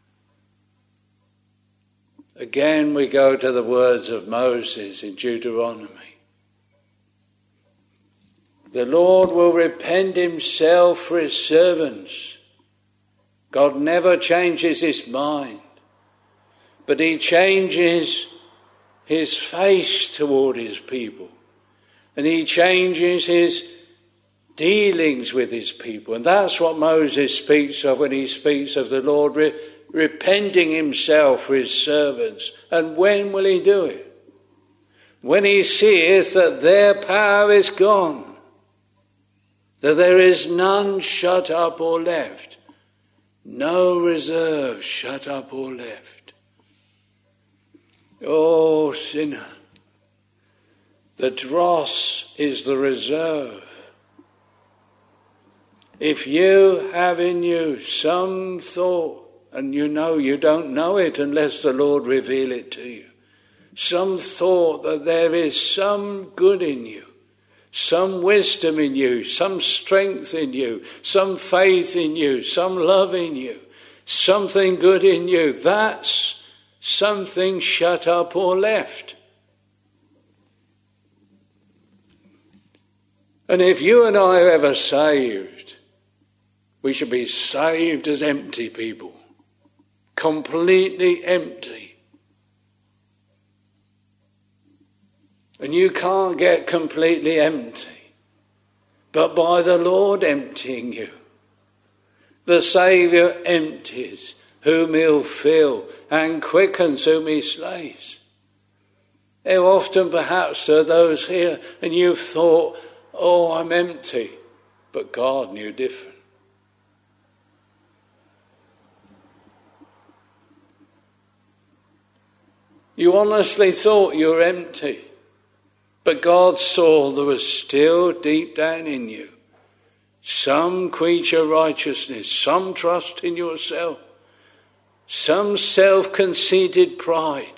again we go to the words of Moses in Deuteronomy. The Lord will repent himself for his servants. God never changes his mind, but he changes his face toward his people. And he changes his dealings with his people. And that's what Moses speaks of when he speaks of the Lord repenting himself for his servants. And when will he do it? When he seeth that their power is gone, that there is none shut up or left, no reserve shut up or left. Oh, sinner, the dross is the reserve. If you have in you some thought, and you know you don't know it unless the Lord reveal it to you, some thought that there is some good in you, some wisdom in you, some strength in you, some faith in you, some love in you, something good in you, that's something shut up or left. And if you and I are ever saved, we should be saved as empty people, completely empty. And you can't get completely empty, but by the Lord emptying you. The Saviour empties whom he'll fill and quickens whom he slays. How often perhaps there are those here and you've thought, oh, I'm empty, but God knew different. You honestly thought you were empty, but God saw there was still deep down in you some creature righteousness, some trust in yourself, some self-conceited pride.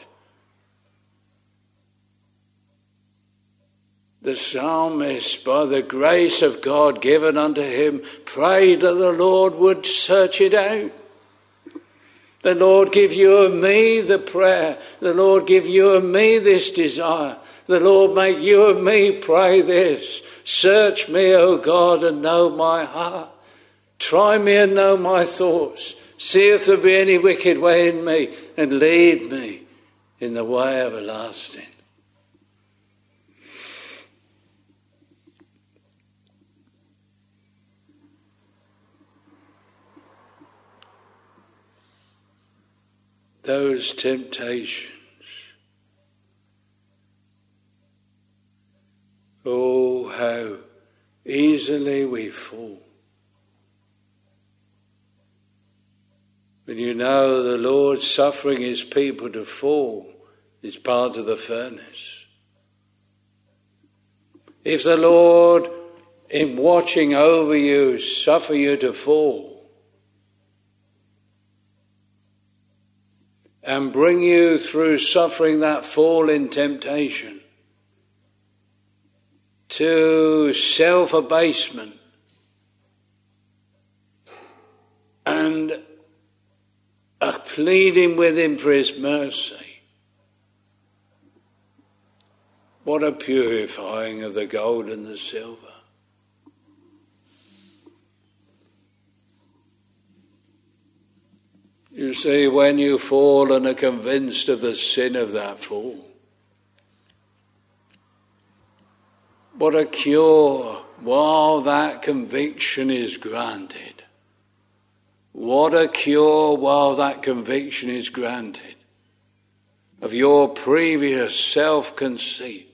The psalmist, by the grace of God given unto him, prayed that the Lord would search it out. The Lord give you and me the prayer. The Lord give you and me this desire. The Lord make you and me pray this. Search me, O God, and know my heart. Try me and know my thoughts. See if there be any wicked way in me, and lead me in the way everlasting. Those temptations. Oh, how easily we fall. But you know the Lord suffering his people to fall is part of the furnace. If the Lord, in watching over you, suffer you to fall, and bring you through suffering that fall in temptation to self-abasement and a pleading with him for his mercy. What a purifying of the gold and the silver. You see, when you fall and are convinced of the sin of that fall, what a cure while that conviction is granted. What a cure while that conviction is granted of your previous self-conceit.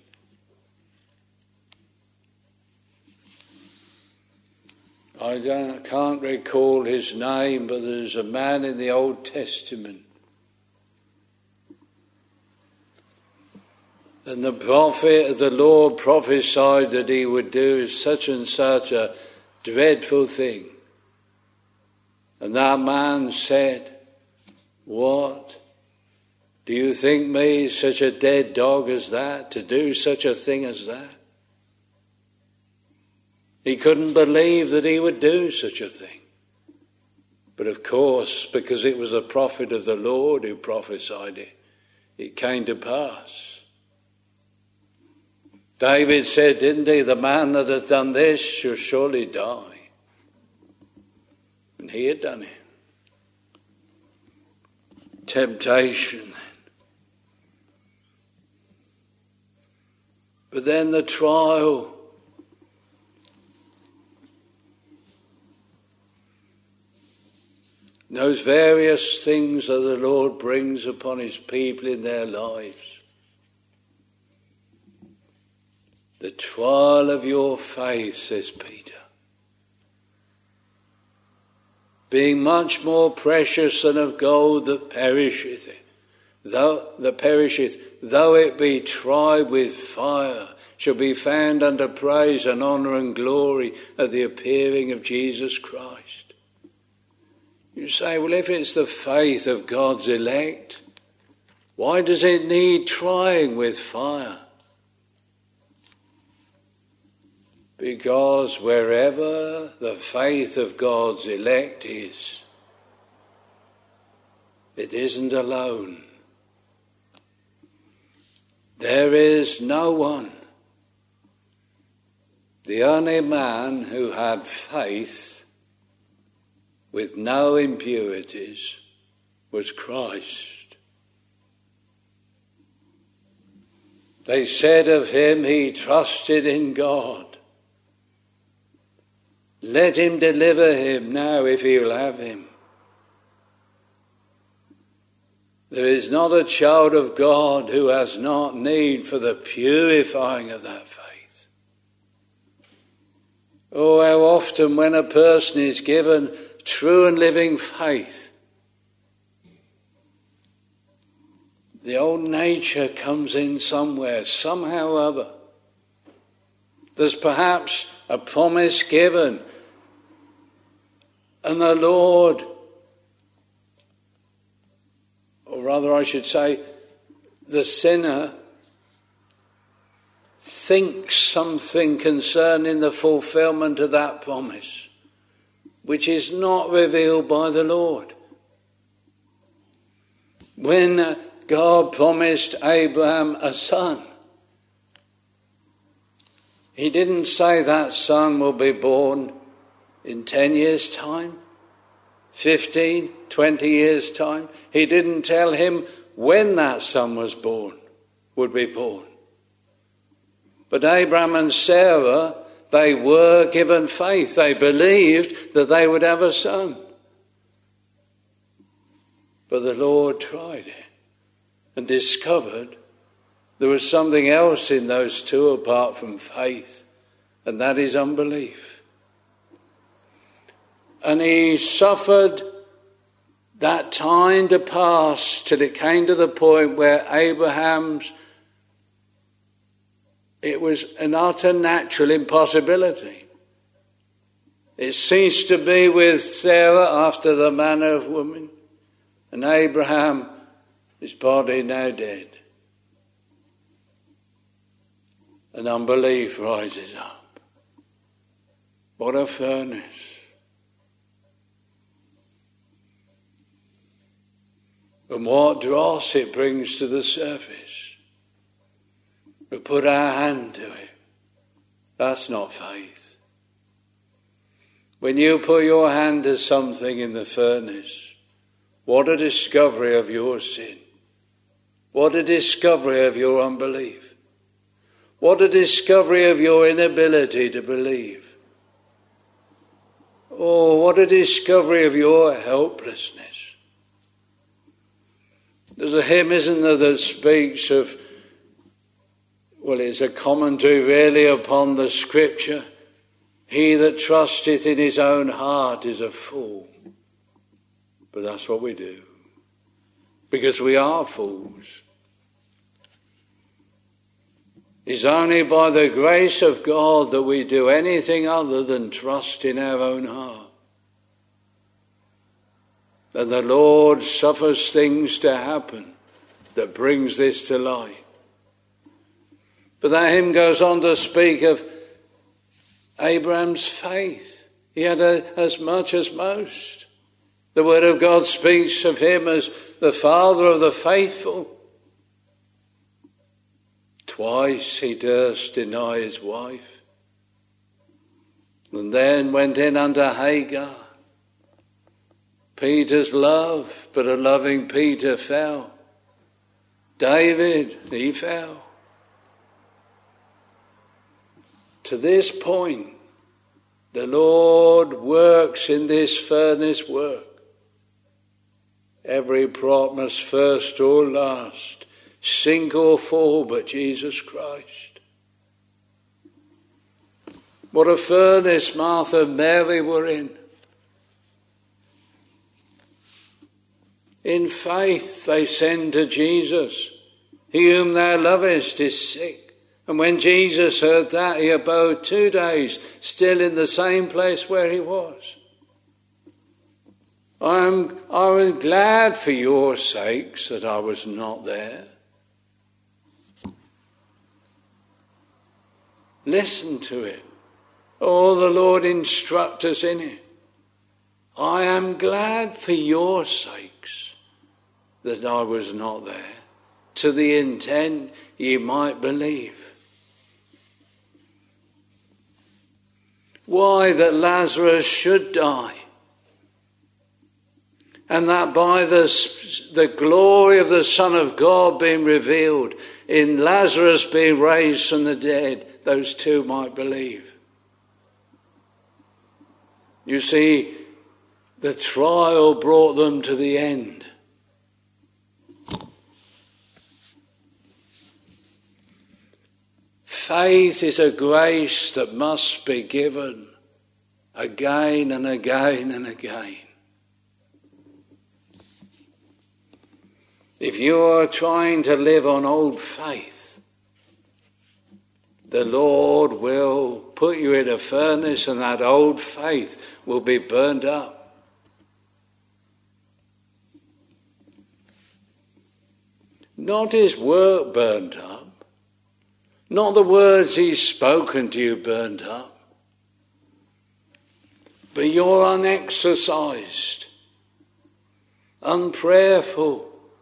I can't recall his name, but there's a man in the Old Testament And the prophet of the Lord prophesied that he would do such and such a dreadful thing. And that man said, "What? Do you think me such a dead dog as that, to do such a thing as that?" He couldn't believe that he would do such a thing. But of course, because it was a prophet of the Lord who prophesied it, it came to pass. David said, didn't he, the man that had done this shall surely die. And he had done it. Temptation then. But then the trial. Those various things that the Lord brings upon his people in their lives. The trial of your faith, says Peter, being much more precious than of gold that perisheth, though it be tried with fire, shall be found unto praise and honour and glory at the appearing of Jesus Christ. You say, well, if it's the faith of God's elect, why does it need trying with fire? Because wherever the faith of God's elect is, it isn't alone. There is no one. The only man who had faith with no impurities was Christ. They said of him, he trusted in God. Let him deliver him now if he will have him. There is not a child of God who has not need for the purifying of that faith. Oh, how often when a person is given true and living faith, the old nature comes in somewhere, somehow or other. There's perhaps a promise given, and the Lord, or rather I should say, the sinner thinks something concerning the fulfillment of that promise, which is not revealed by the Lord. When God promised Abraham a son, he didn't say that son will be born in 10 years' time, 15, 20 years' time. He didn't tell him when that son would be born. But Abraham and Sarah, they were given faith. They believed that they would have a son. But the Lord tried it and discovered there was something else in those two apart from faith, and that is unbelief. And he suffered that time to pass till it came to the point where it was an utter natural impossibility. It ceased to be with Sarah after the manner of woman, and Abraham is partly now dead. And unbelief rises up. What a furnace. And what dross it brings to the surface. We put our hand to it. That's not faith. When you put your hand to something in the furnace, what a discovery of your sin. What a discovery of your unbelief. What a discovery of your inability to believe. Oh, what a discovery of your helplessness. There's a hymn, isn't there, that speaks of, well, it's a commentary really upon the scripture. He that trusteth in his own heart is a fool. But that's what we do. Because we are fools. It's only by the grace of God that we do anything other than trust in our own heart. And the Lord suffers things to happen that brings this to light. But that hymn goes on to speak of Abraham's faith. He had as much as most. The Word of God speaks of him as the father of the faithful. Twice he durst deny his wife, and then went in under Hagar. Peter's love, but a loving Peter fell. David, he fell. To this point, the Lord works in this furnace work. Every prop must first or last sink or fall but Jesus Christ. What a furnace Martha and Mary were in. In faith they send to Jesus, "He whom thou lovest is sick." And when Jesus heard that, he abode 2 days still in the same place where he was. I was glad for your sakes that I was not there. Listen to it. Oh, the Lord instruct us in it. I am glad for your sakes that I was not there, to the intent ye might believe. Why? That Lazarus should die, and that by the glory of the Son of God being revealed, in Lazarus being raised from the dead, those two might believe. You see, the trial brought them to the end. Faith is a grace that must be given again and again and again. If you are trying to live on old faith, the Lord will put you in a furnace and that old faith will be burned up. Not his work burned up. Not the words he's spoken to you burned up. But you're unexercised, unprayerful,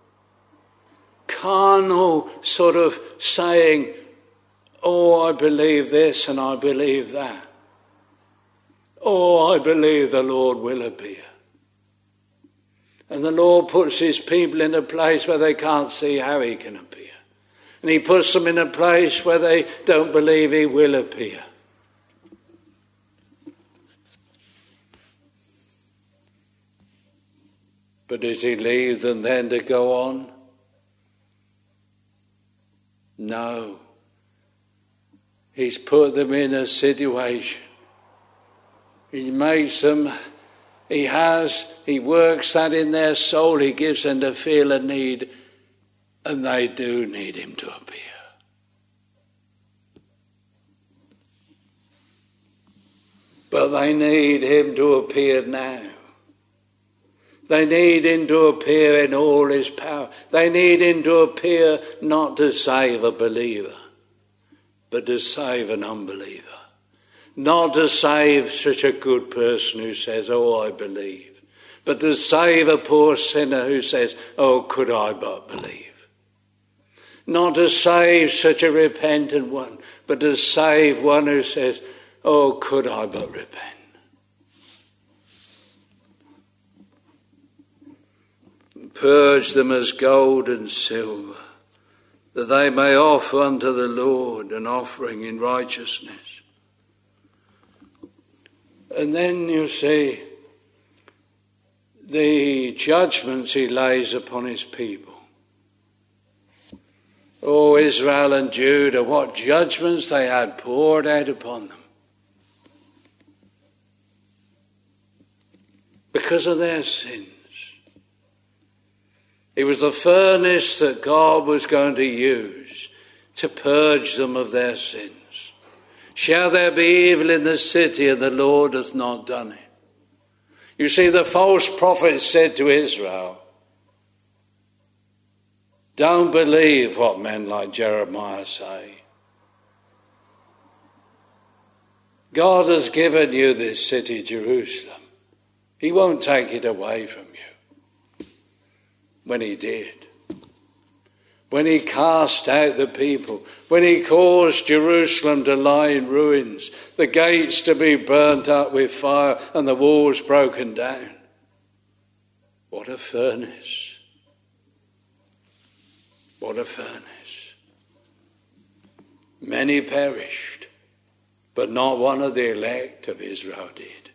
carnal sort of saying, "Oh, I believe this and I believe that. Oh, I believe the Lord will appear." And the Lord puts his people in a place where they can't see how he can appear. And he puts them in a place where they don't believe he will appear. But does he leave them then to go on? No. He's put them in a situation. He makes them, he works that in their soul, he gives them to feel a need, and they do need him to appear. But they need him to appear now. They need him to appear in all his power. They need him to appear not to save a believer, but to save an unbeliever. Not to save such a good person who says, "Oh, I believe," but to save a poor sinner who says, "Oh, could I but believe." Not to save such a repentant one, but to save one who says, "Oh, could I but repent." Purge them as gold and silver, that they may offer unto the Lord an offering in righteousness. And then you see the judgments he lays upon his people. Oh, Israel and Judah, what judgments they had poured out upon them because of their sins. It was the furnace that God was going to use to purge them of their sins. Shall there be evil in the city, and the Lord hath not done it? You see, the false prophet said to Israel, don't believe what men like Jeremiah say. God has given you this city, Jerusalem. He won't take it away from you. When he did. When he cast out the people, when he caused Jerusalem to lie in ruins, the gates to be burnt up with fire and the walls broken down. What a furnace. What a furnace. Many perished, but not one of the elect of Israel did.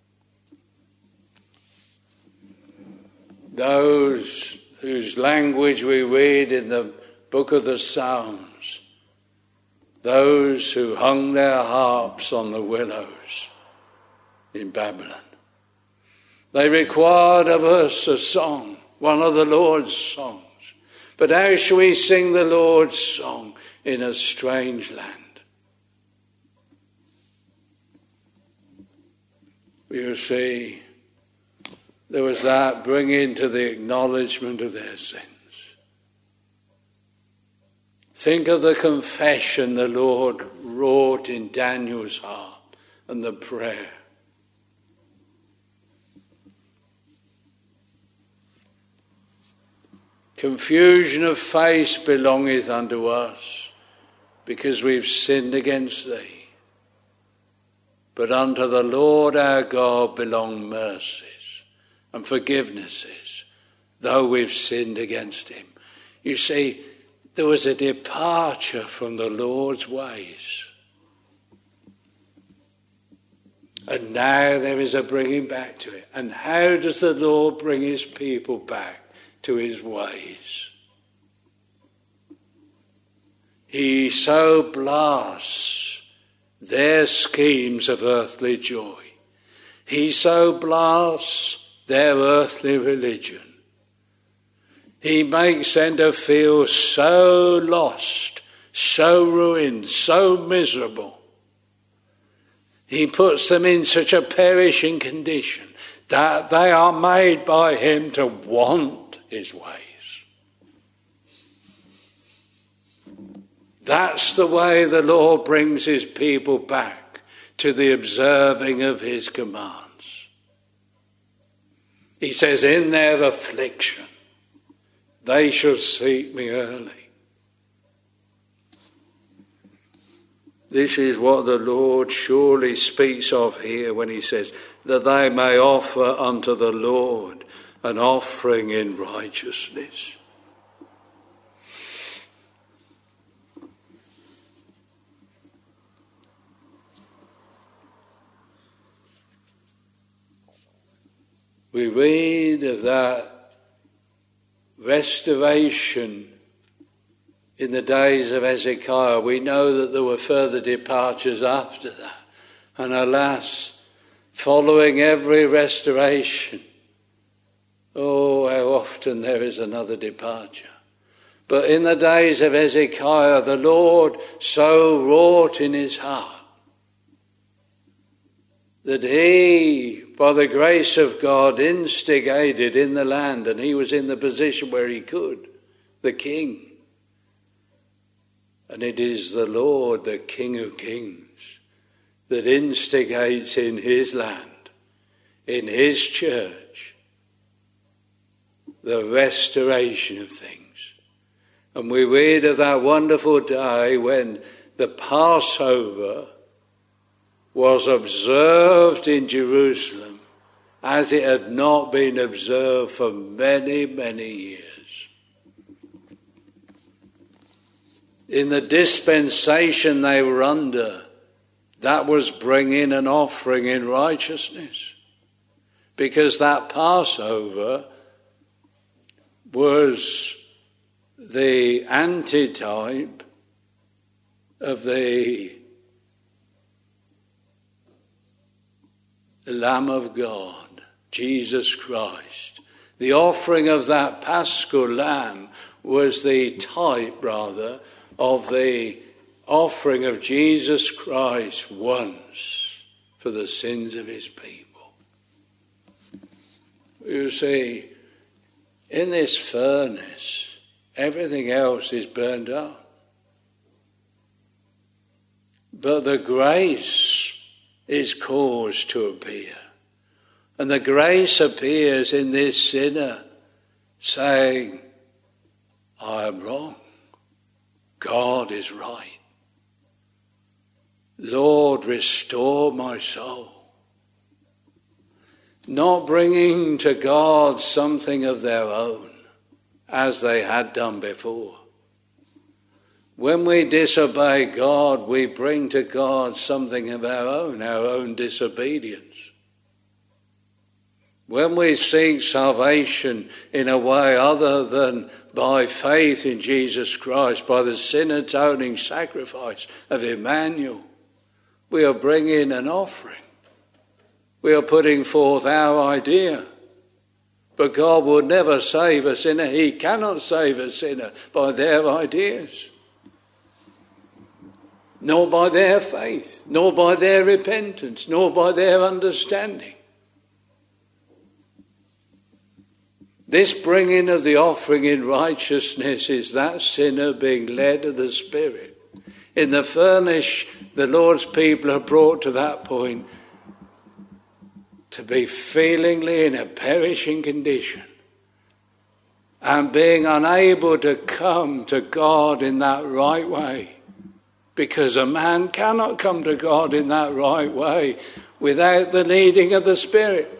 Those whose language we read in the book of the Psalms, those who hung their harps on the willows in Babylon. They required of us a song, one of the Lord's songs. But how shall we sing the Lord's song in a strange land? You see, there was that bringing to the acknowledgement of their sins. Think of the confession the Lord wrought in Daniel's heart and the prayer. Confusion of face belongeth unto us, because we've sinned against thee. But unto the Lord our God belong mercies and forgivenesses, though we've sinned against him. You see, there was a departure from the Lord's ways. And now there is a bringing back to it. And how does the Lord bring his people back to his ways? He so blasts their schemes of earthly joy. He so blasts their earthly religion. He makes them to feel so lost, so ruined, so miserable. He puts them in such a perishing condition that they are made by him to want his ways. That's the way the Lord brings his people back to the observing of his commands. He says, in their affliction, they shall seek me early. This is what the Lord surely speaks of here when he says, that they may offer unto the Lord an offering in righteousness. We read of that restoration in the days of Hezekiah. We know that there were further departures after that. And alas, following every restoration, oh, how often there is another departure. But in the days of Hezekiah, the Lord so wrought in his heart that he, by the grace of God, instigated in the land, and he was in the position where he could, the king. And it is the Lord, the King of Kings, that instigates in his land, in his church, the restoration of things. And we read of that wonderful day when the Passover was observed in Jerusalem as it had not been observed for many, many years. In the dispensation they were under, that was bringing an offering in righteousness, because that Passover was the antitype of the Lamb of God, Jesus Christ. The offering of that Paschal Lamb was the type, rather, of the offering of Jesus Christ once for the sins of his people. You see, in this furnace, everything else is burned up. But the grace is caused to appear. And the grace appears in this sinner saying, I am wrong. God is right. Lord, restore my soul. Not bringing to God something of their own, as they had done before. When we disobey God, we bring to God something of our own disobedience. When we seek salvation in a way other than by faith in Jesus Christ, by the sin-atoning sacrifice of Emmanuel, we are bringing an offering. We are putting forth our idea. But God will never save a sinner. He cannot save a sinner by their ideas, nor by their faith, nor by their repentance, nor by their understanding. This bringing of the offering in righteousness is that sinner being led of the Spirit. In the furnace, the Lord's people are brought to that point to be feelingly in a perishing condition and being unable to come to God in that right way. Because a man cannot come to God in that right way without the leading of the Spirit.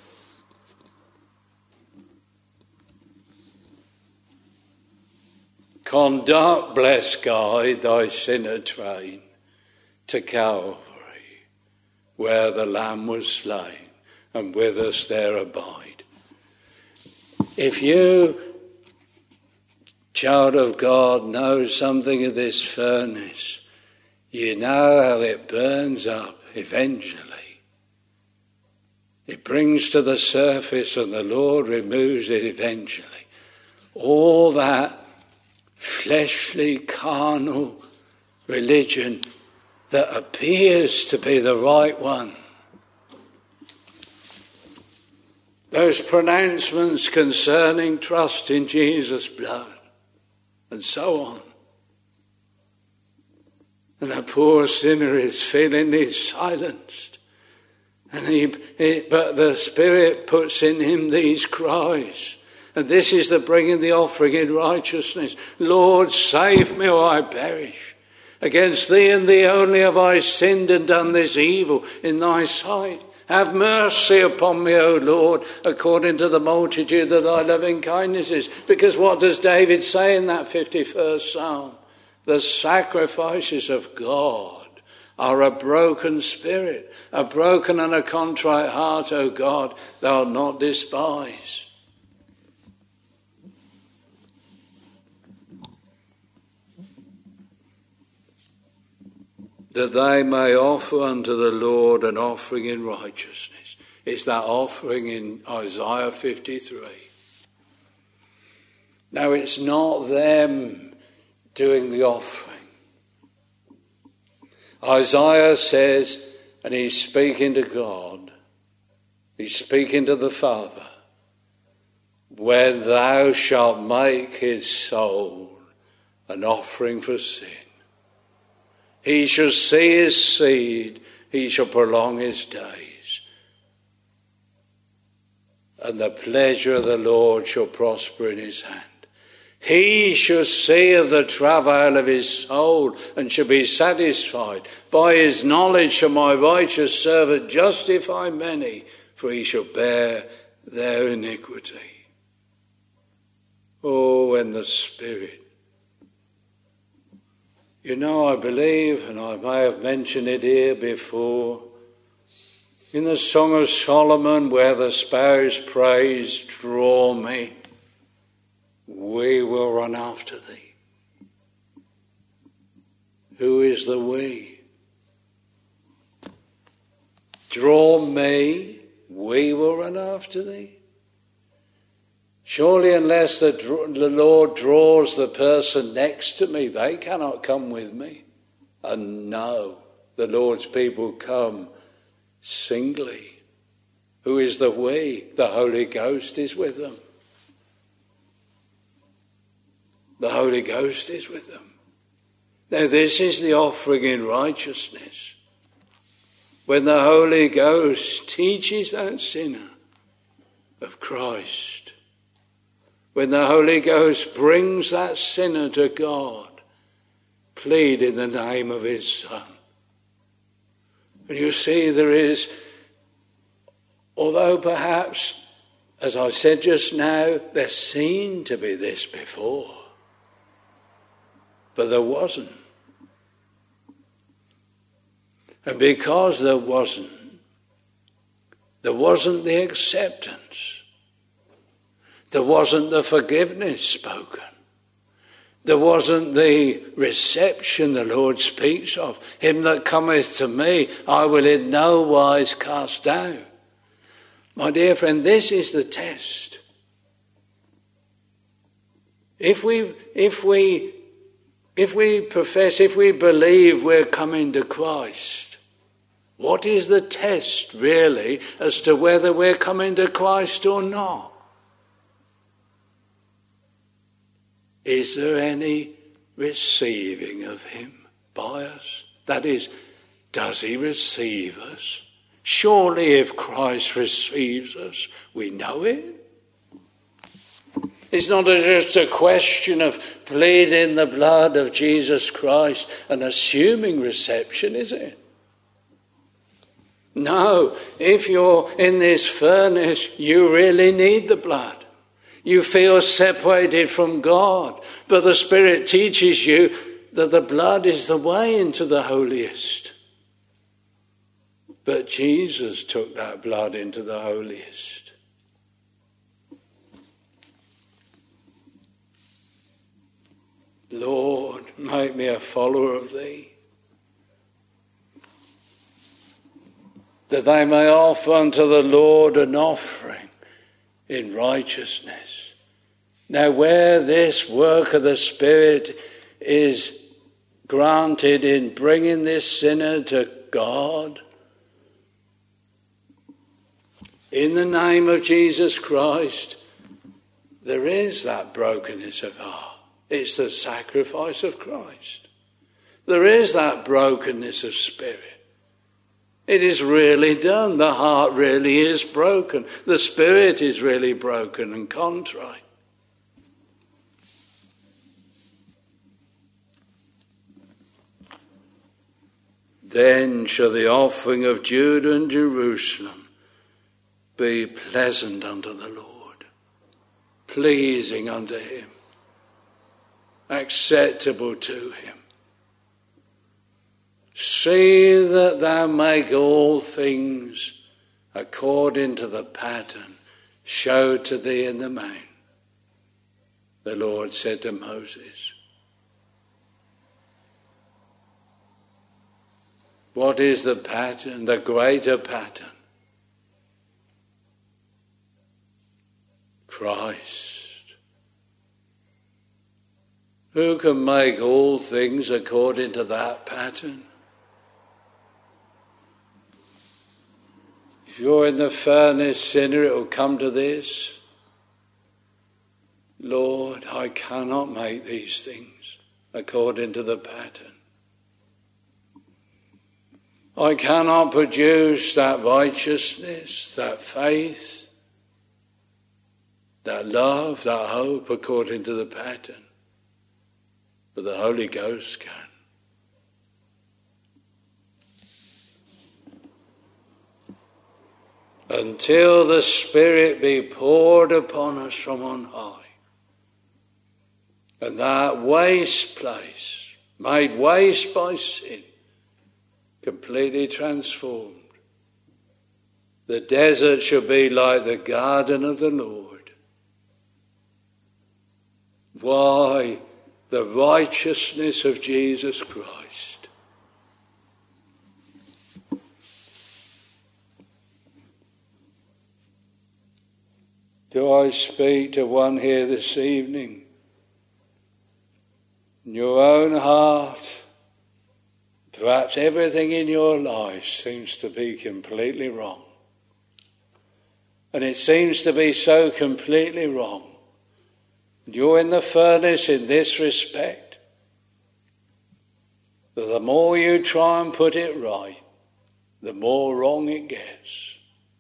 Conduct, blessed guide, thy sinner train to Calvary, where the Lamb was slain, and with us there abide. If you, child of God, know something of this furnace, you know how it burns up eventually. It brings to the surface and the Lord removes it eventually. All that fleshly, carnal religion that appears to be the right one. Those pronouncements concerning trust in Jesus' blood and so on. And the poor sinner is feeling he's silenced. But the Spirit puts in him these cries. And this is the bringing the offering in righteousness. Lord, save me or I perish. Against thee and thee only have I sinned and done this evil in thy sight. Have mercy upon me, O Lord, according to the multitude of thy loving kindnesses. Because what does David say in that 51st Psalm? The sacrifices of God are a broken spirit, a broken and a contrite heart, O God, thou wilt not despise. That they may offer unto the Lord an offering in righteousness. It's that offering in Isaiah 53. Now, it's not them doing the offering. Isaiah says, and he's speaking to God, he's speaking to the Father, when thou shalt make his soul an offering for sin, he shall see his seed, he shall prolong his days. And the pleasure of the Lord shall prosper in his hand. He shall see of the travail of his soul and shall be satisfied. By his knowledge shall my righteous servant justify many, for he shall bear their iniquity. Oh, when the Spirit. You know, I believe, and I may have mentioned it here before, in the Song of Solomon where the spouse prays, draw me, we will run after thee. Who is the we? Draw me, we will run after thee. Surely unless the Lord draws the person next to me, they cannot come with me. And no, the Lord's people come singly. Who is the we? The Holy Ghost is with them. The Holy Ghost is with them. Now this is the offering in righteousness. When the Holy Ghost teaches that sinner of Christ, when the Holy Ghost brings that sinner to God, plead in the name of his Son. And you see there is, although perhaps, as I said just now, there seemed to be this before, but there wasn't. And because there wasn't the acceptance. There wasn't the forgiveness spoken. There wasn't the reception the Lord speaks of. Him that cometh to me, I will in no wise cast down. My dear friend, this is the test. If we believe we're coming to Christ, what is the test really as to whether we're coming to Christ or not? Is there any receiving of him by us? That is, does he receive us? Surely if Christ receives us, we know it. It's not just a question of pleading the blood of Jesus Christ and assuming reception, is it? No, if you're in this furnace, you really need the blood. You feel separated from God, but the Spirit teaches you that the blood is the way into the holiest. But Jesus took that blood into the holiest. Lord, make me a follower of thee, that they may offer unto the Lord an offering in righteousness. Now where this work of the Spirit is granted in bringing this sinner to God, in the name of Jesus Christ, there is that brokenness of heart. It's the sacrifice of Christ. There is that brokenness of spirit. It is really done. The heart really is broken. The spirit is really broken and contrite. Then shall the offering of Judah and Jerusalem be pleasant unto the Lord, pleasing unto him, acceptable to him. See that thou make all things according to the pattern showed to thee in the mount. The Lord said to Moses. What is the pattern, the greater pattern? Christ. Who can make all things according to that pattern? If you're in the furnace, sinner, it will come to this. Lord, I cannot make these things according to the pattern. I cannot produce that righteousness, that faith, that love, that hope according to the pattern. But the Holy Ghost can. Until the Spirit be poured upon us from on high, and that waste place, made waste by sin, completely transformed. The desert shall be like the garden of the Lord. Why? The righteousness of Jesus Christ. Do I speak to one here this evening? In your own heart, perhaps everything in your life seems to be completely wrong. And it seems to be so completely wrong. You're in the furnace in this respect, that the more you try and put it right, the more wrong it gets.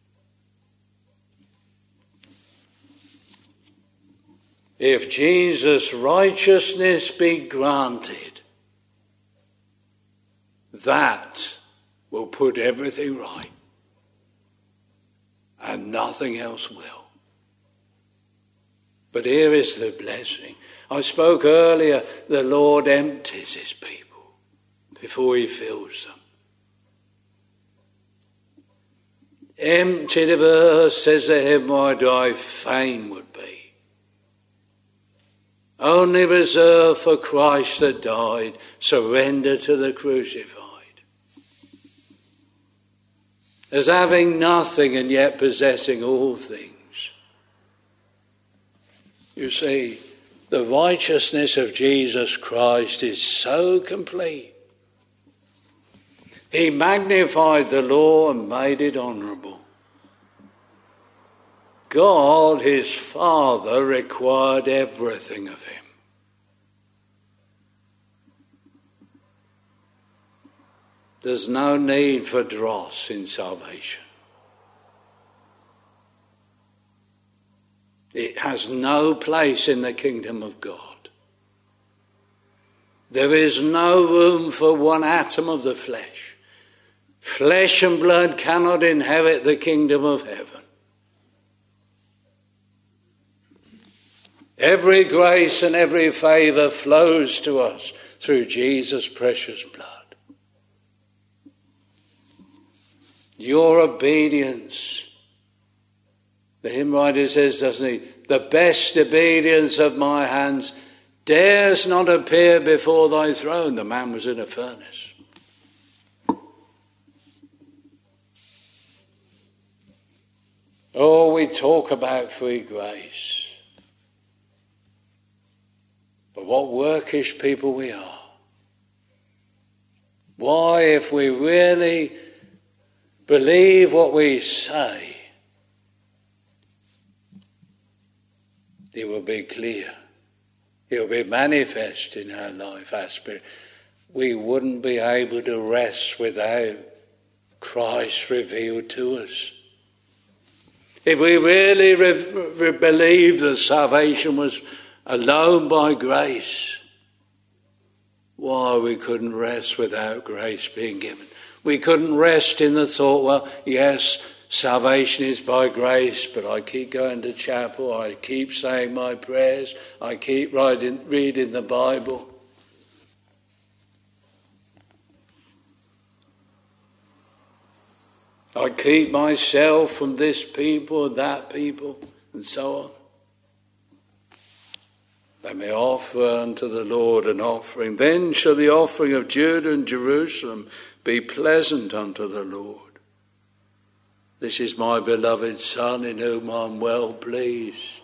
If Jesus' righteousness be granted, that will put everything right, and nothing else will. But here is the blessing. I spoke earlier, the Lord empties his people before he fills them. Emptied of earth, says the hymn, I fain would be. Only reserved for Christ that died, surrender to the crucified. As having nothing and yet possessing all things. You see, the righteousness of Jesus Christ is so complete. He magnified the law and made it honourable. God, his Father, required everything of him. There's no need for dross in salvation. It has no place in the kingdom of God. There is no room for one atom of the flesh. Flesh and blood cannot inherit the kingdom of heaven. Every grace and every favour flows to us through Jesus' precious blood. Your obedience, the hymn writer says, doesn't he, the best obedience of my hands dares not appear before thy throne. The man was in a furnace. Oh, we talk about free grace. But what workish people we are. Why, if we really believe what we say, it will be clear. It will be manifest in our life, our spirit. We wouldn't be able to rest without Christ revealed to us. If we really believe that salvation was alone by grace, why we couldn't rest without grace being given. We couldn't rest in the thought, well, yes, salvation is by grace, but I keep going to chapel, I keep saying my prayers, I keep reading the Bible. I keep myself from this people, that people, and so on. Let me offer unto the Lord an offering. Then shall the offering of Judah and Jerusalem be pleasant unto the Lord. This is my beloved Son, in whom I am well pleased.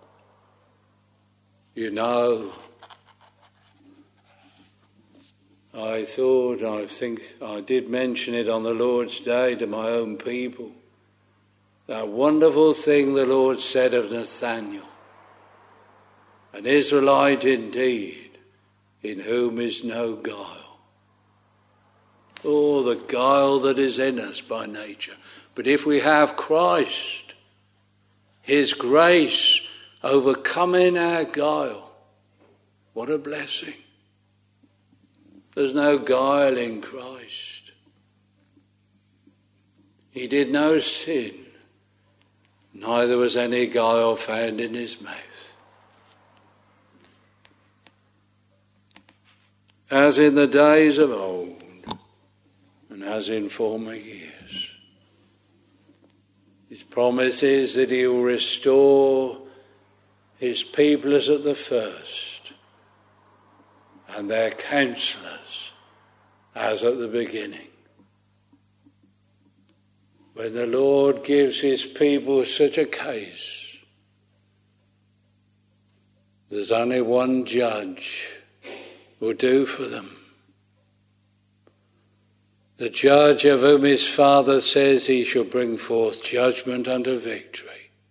You know, I think I did mention it on the Lord's Day to my own people. That wonderful thing the Lord said of Nathanael. An Israelite indeed, in whom is no guile. Oh, the guile that is in us by nature. But if we have Christ, his grace overcoming our guile, what a blessing. There's no guile in Christ. He did no sin, neither was any guile found in his mouth. As in the days of old, and as in former years. His promise is that he will restore his people as at the first, and their counsellors as at the beginning. When the Lord gives his people such a case, There's only one judge will do for them. The judge of whom his Father says he shall bring forth judgment unto victory.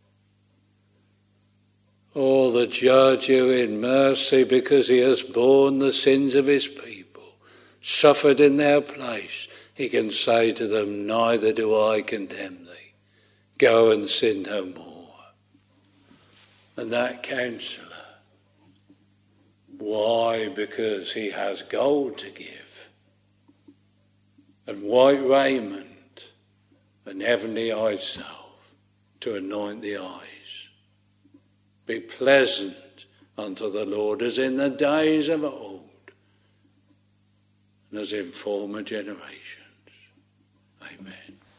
Or the judge who in mercy, because he has borne the sins of his people, suffered in their place, he can say to them, neither do I condemn thee. Go and sin no more. And that counsellor, why? Because he has gold to give, and white raiment, and heavenly eye salve to anoint the eyes. Be pleasant unto the Lord as in the days of old, and as in former generations. Amen.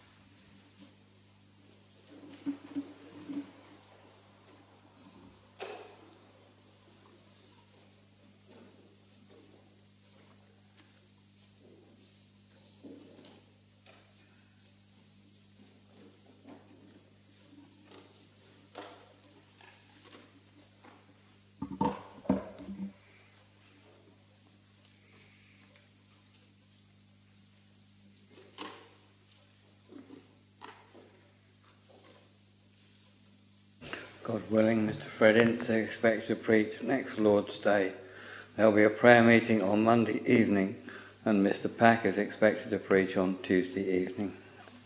God willing, Mr. Fred Ince expects to preach next Lord's Day. There will be a prayer meeting on Monday evening, and Mr. Pack is expected to preach on Tuesday evening.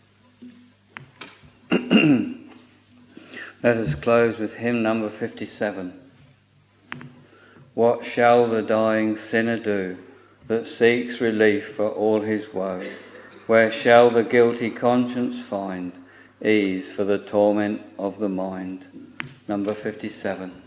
Let us close with hymn number 57. What shall the dying sinner do that seeks relief for all his woe? Where shall the guilty conscience find ease for the torment of the mind? Number 57.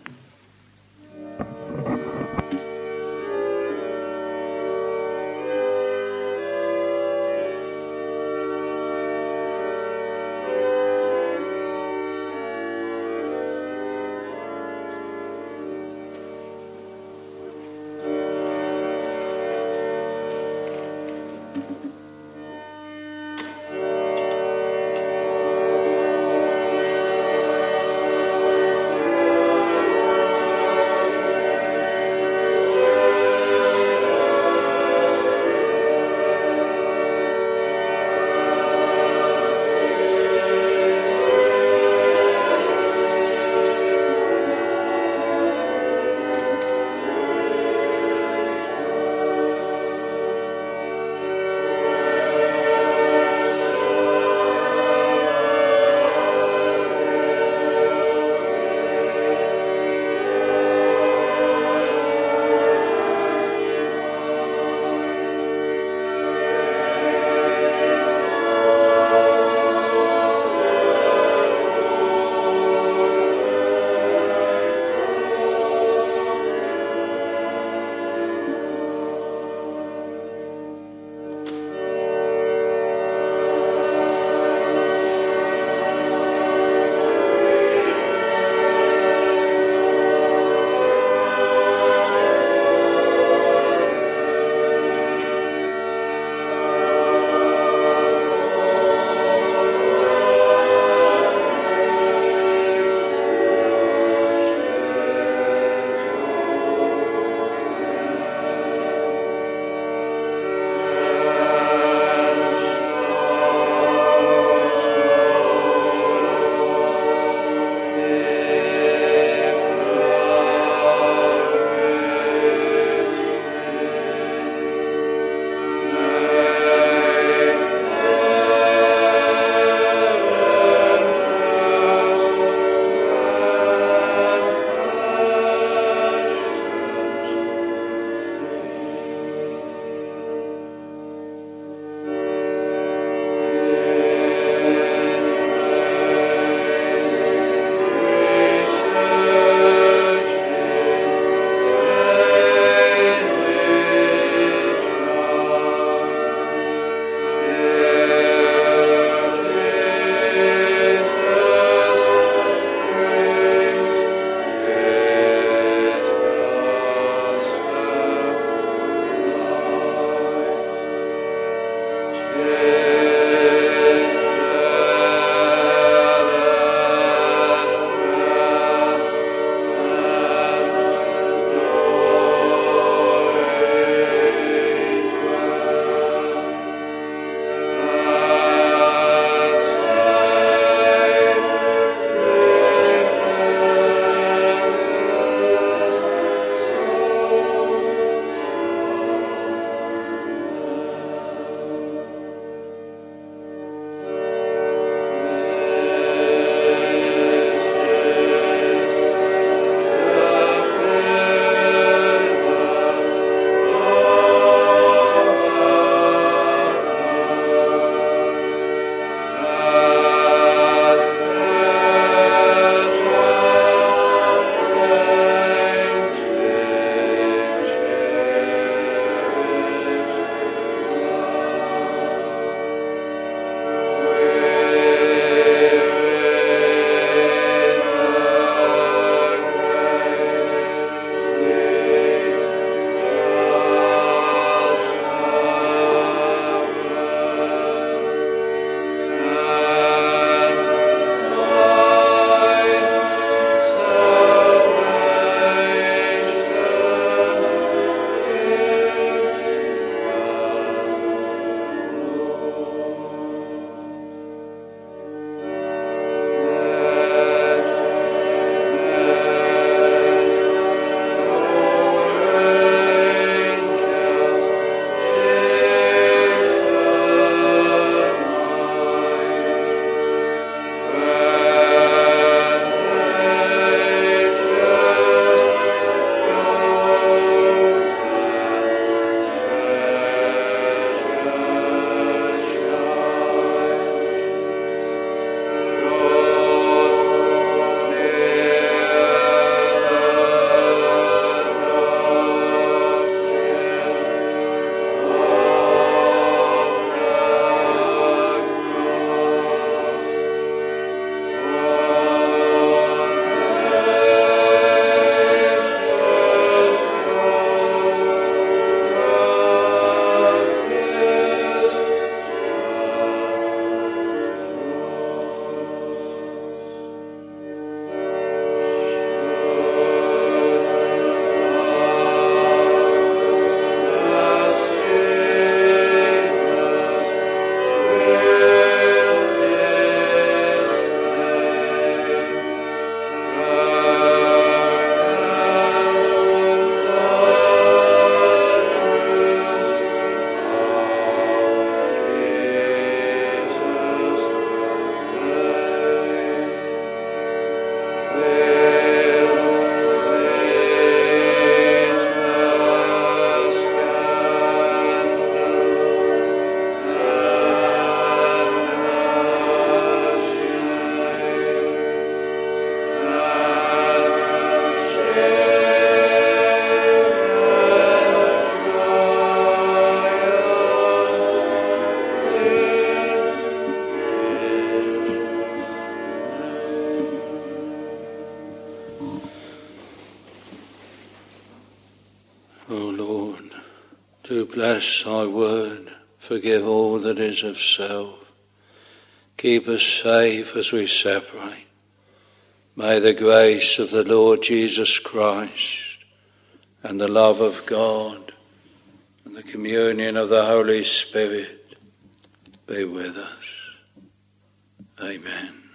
bless thy word, forgive all that is of self. Keep us safe as we separate. May the grace of the Lord Jesus Christ and the love of God and the communion of the Holy Spirit be with us. Amen.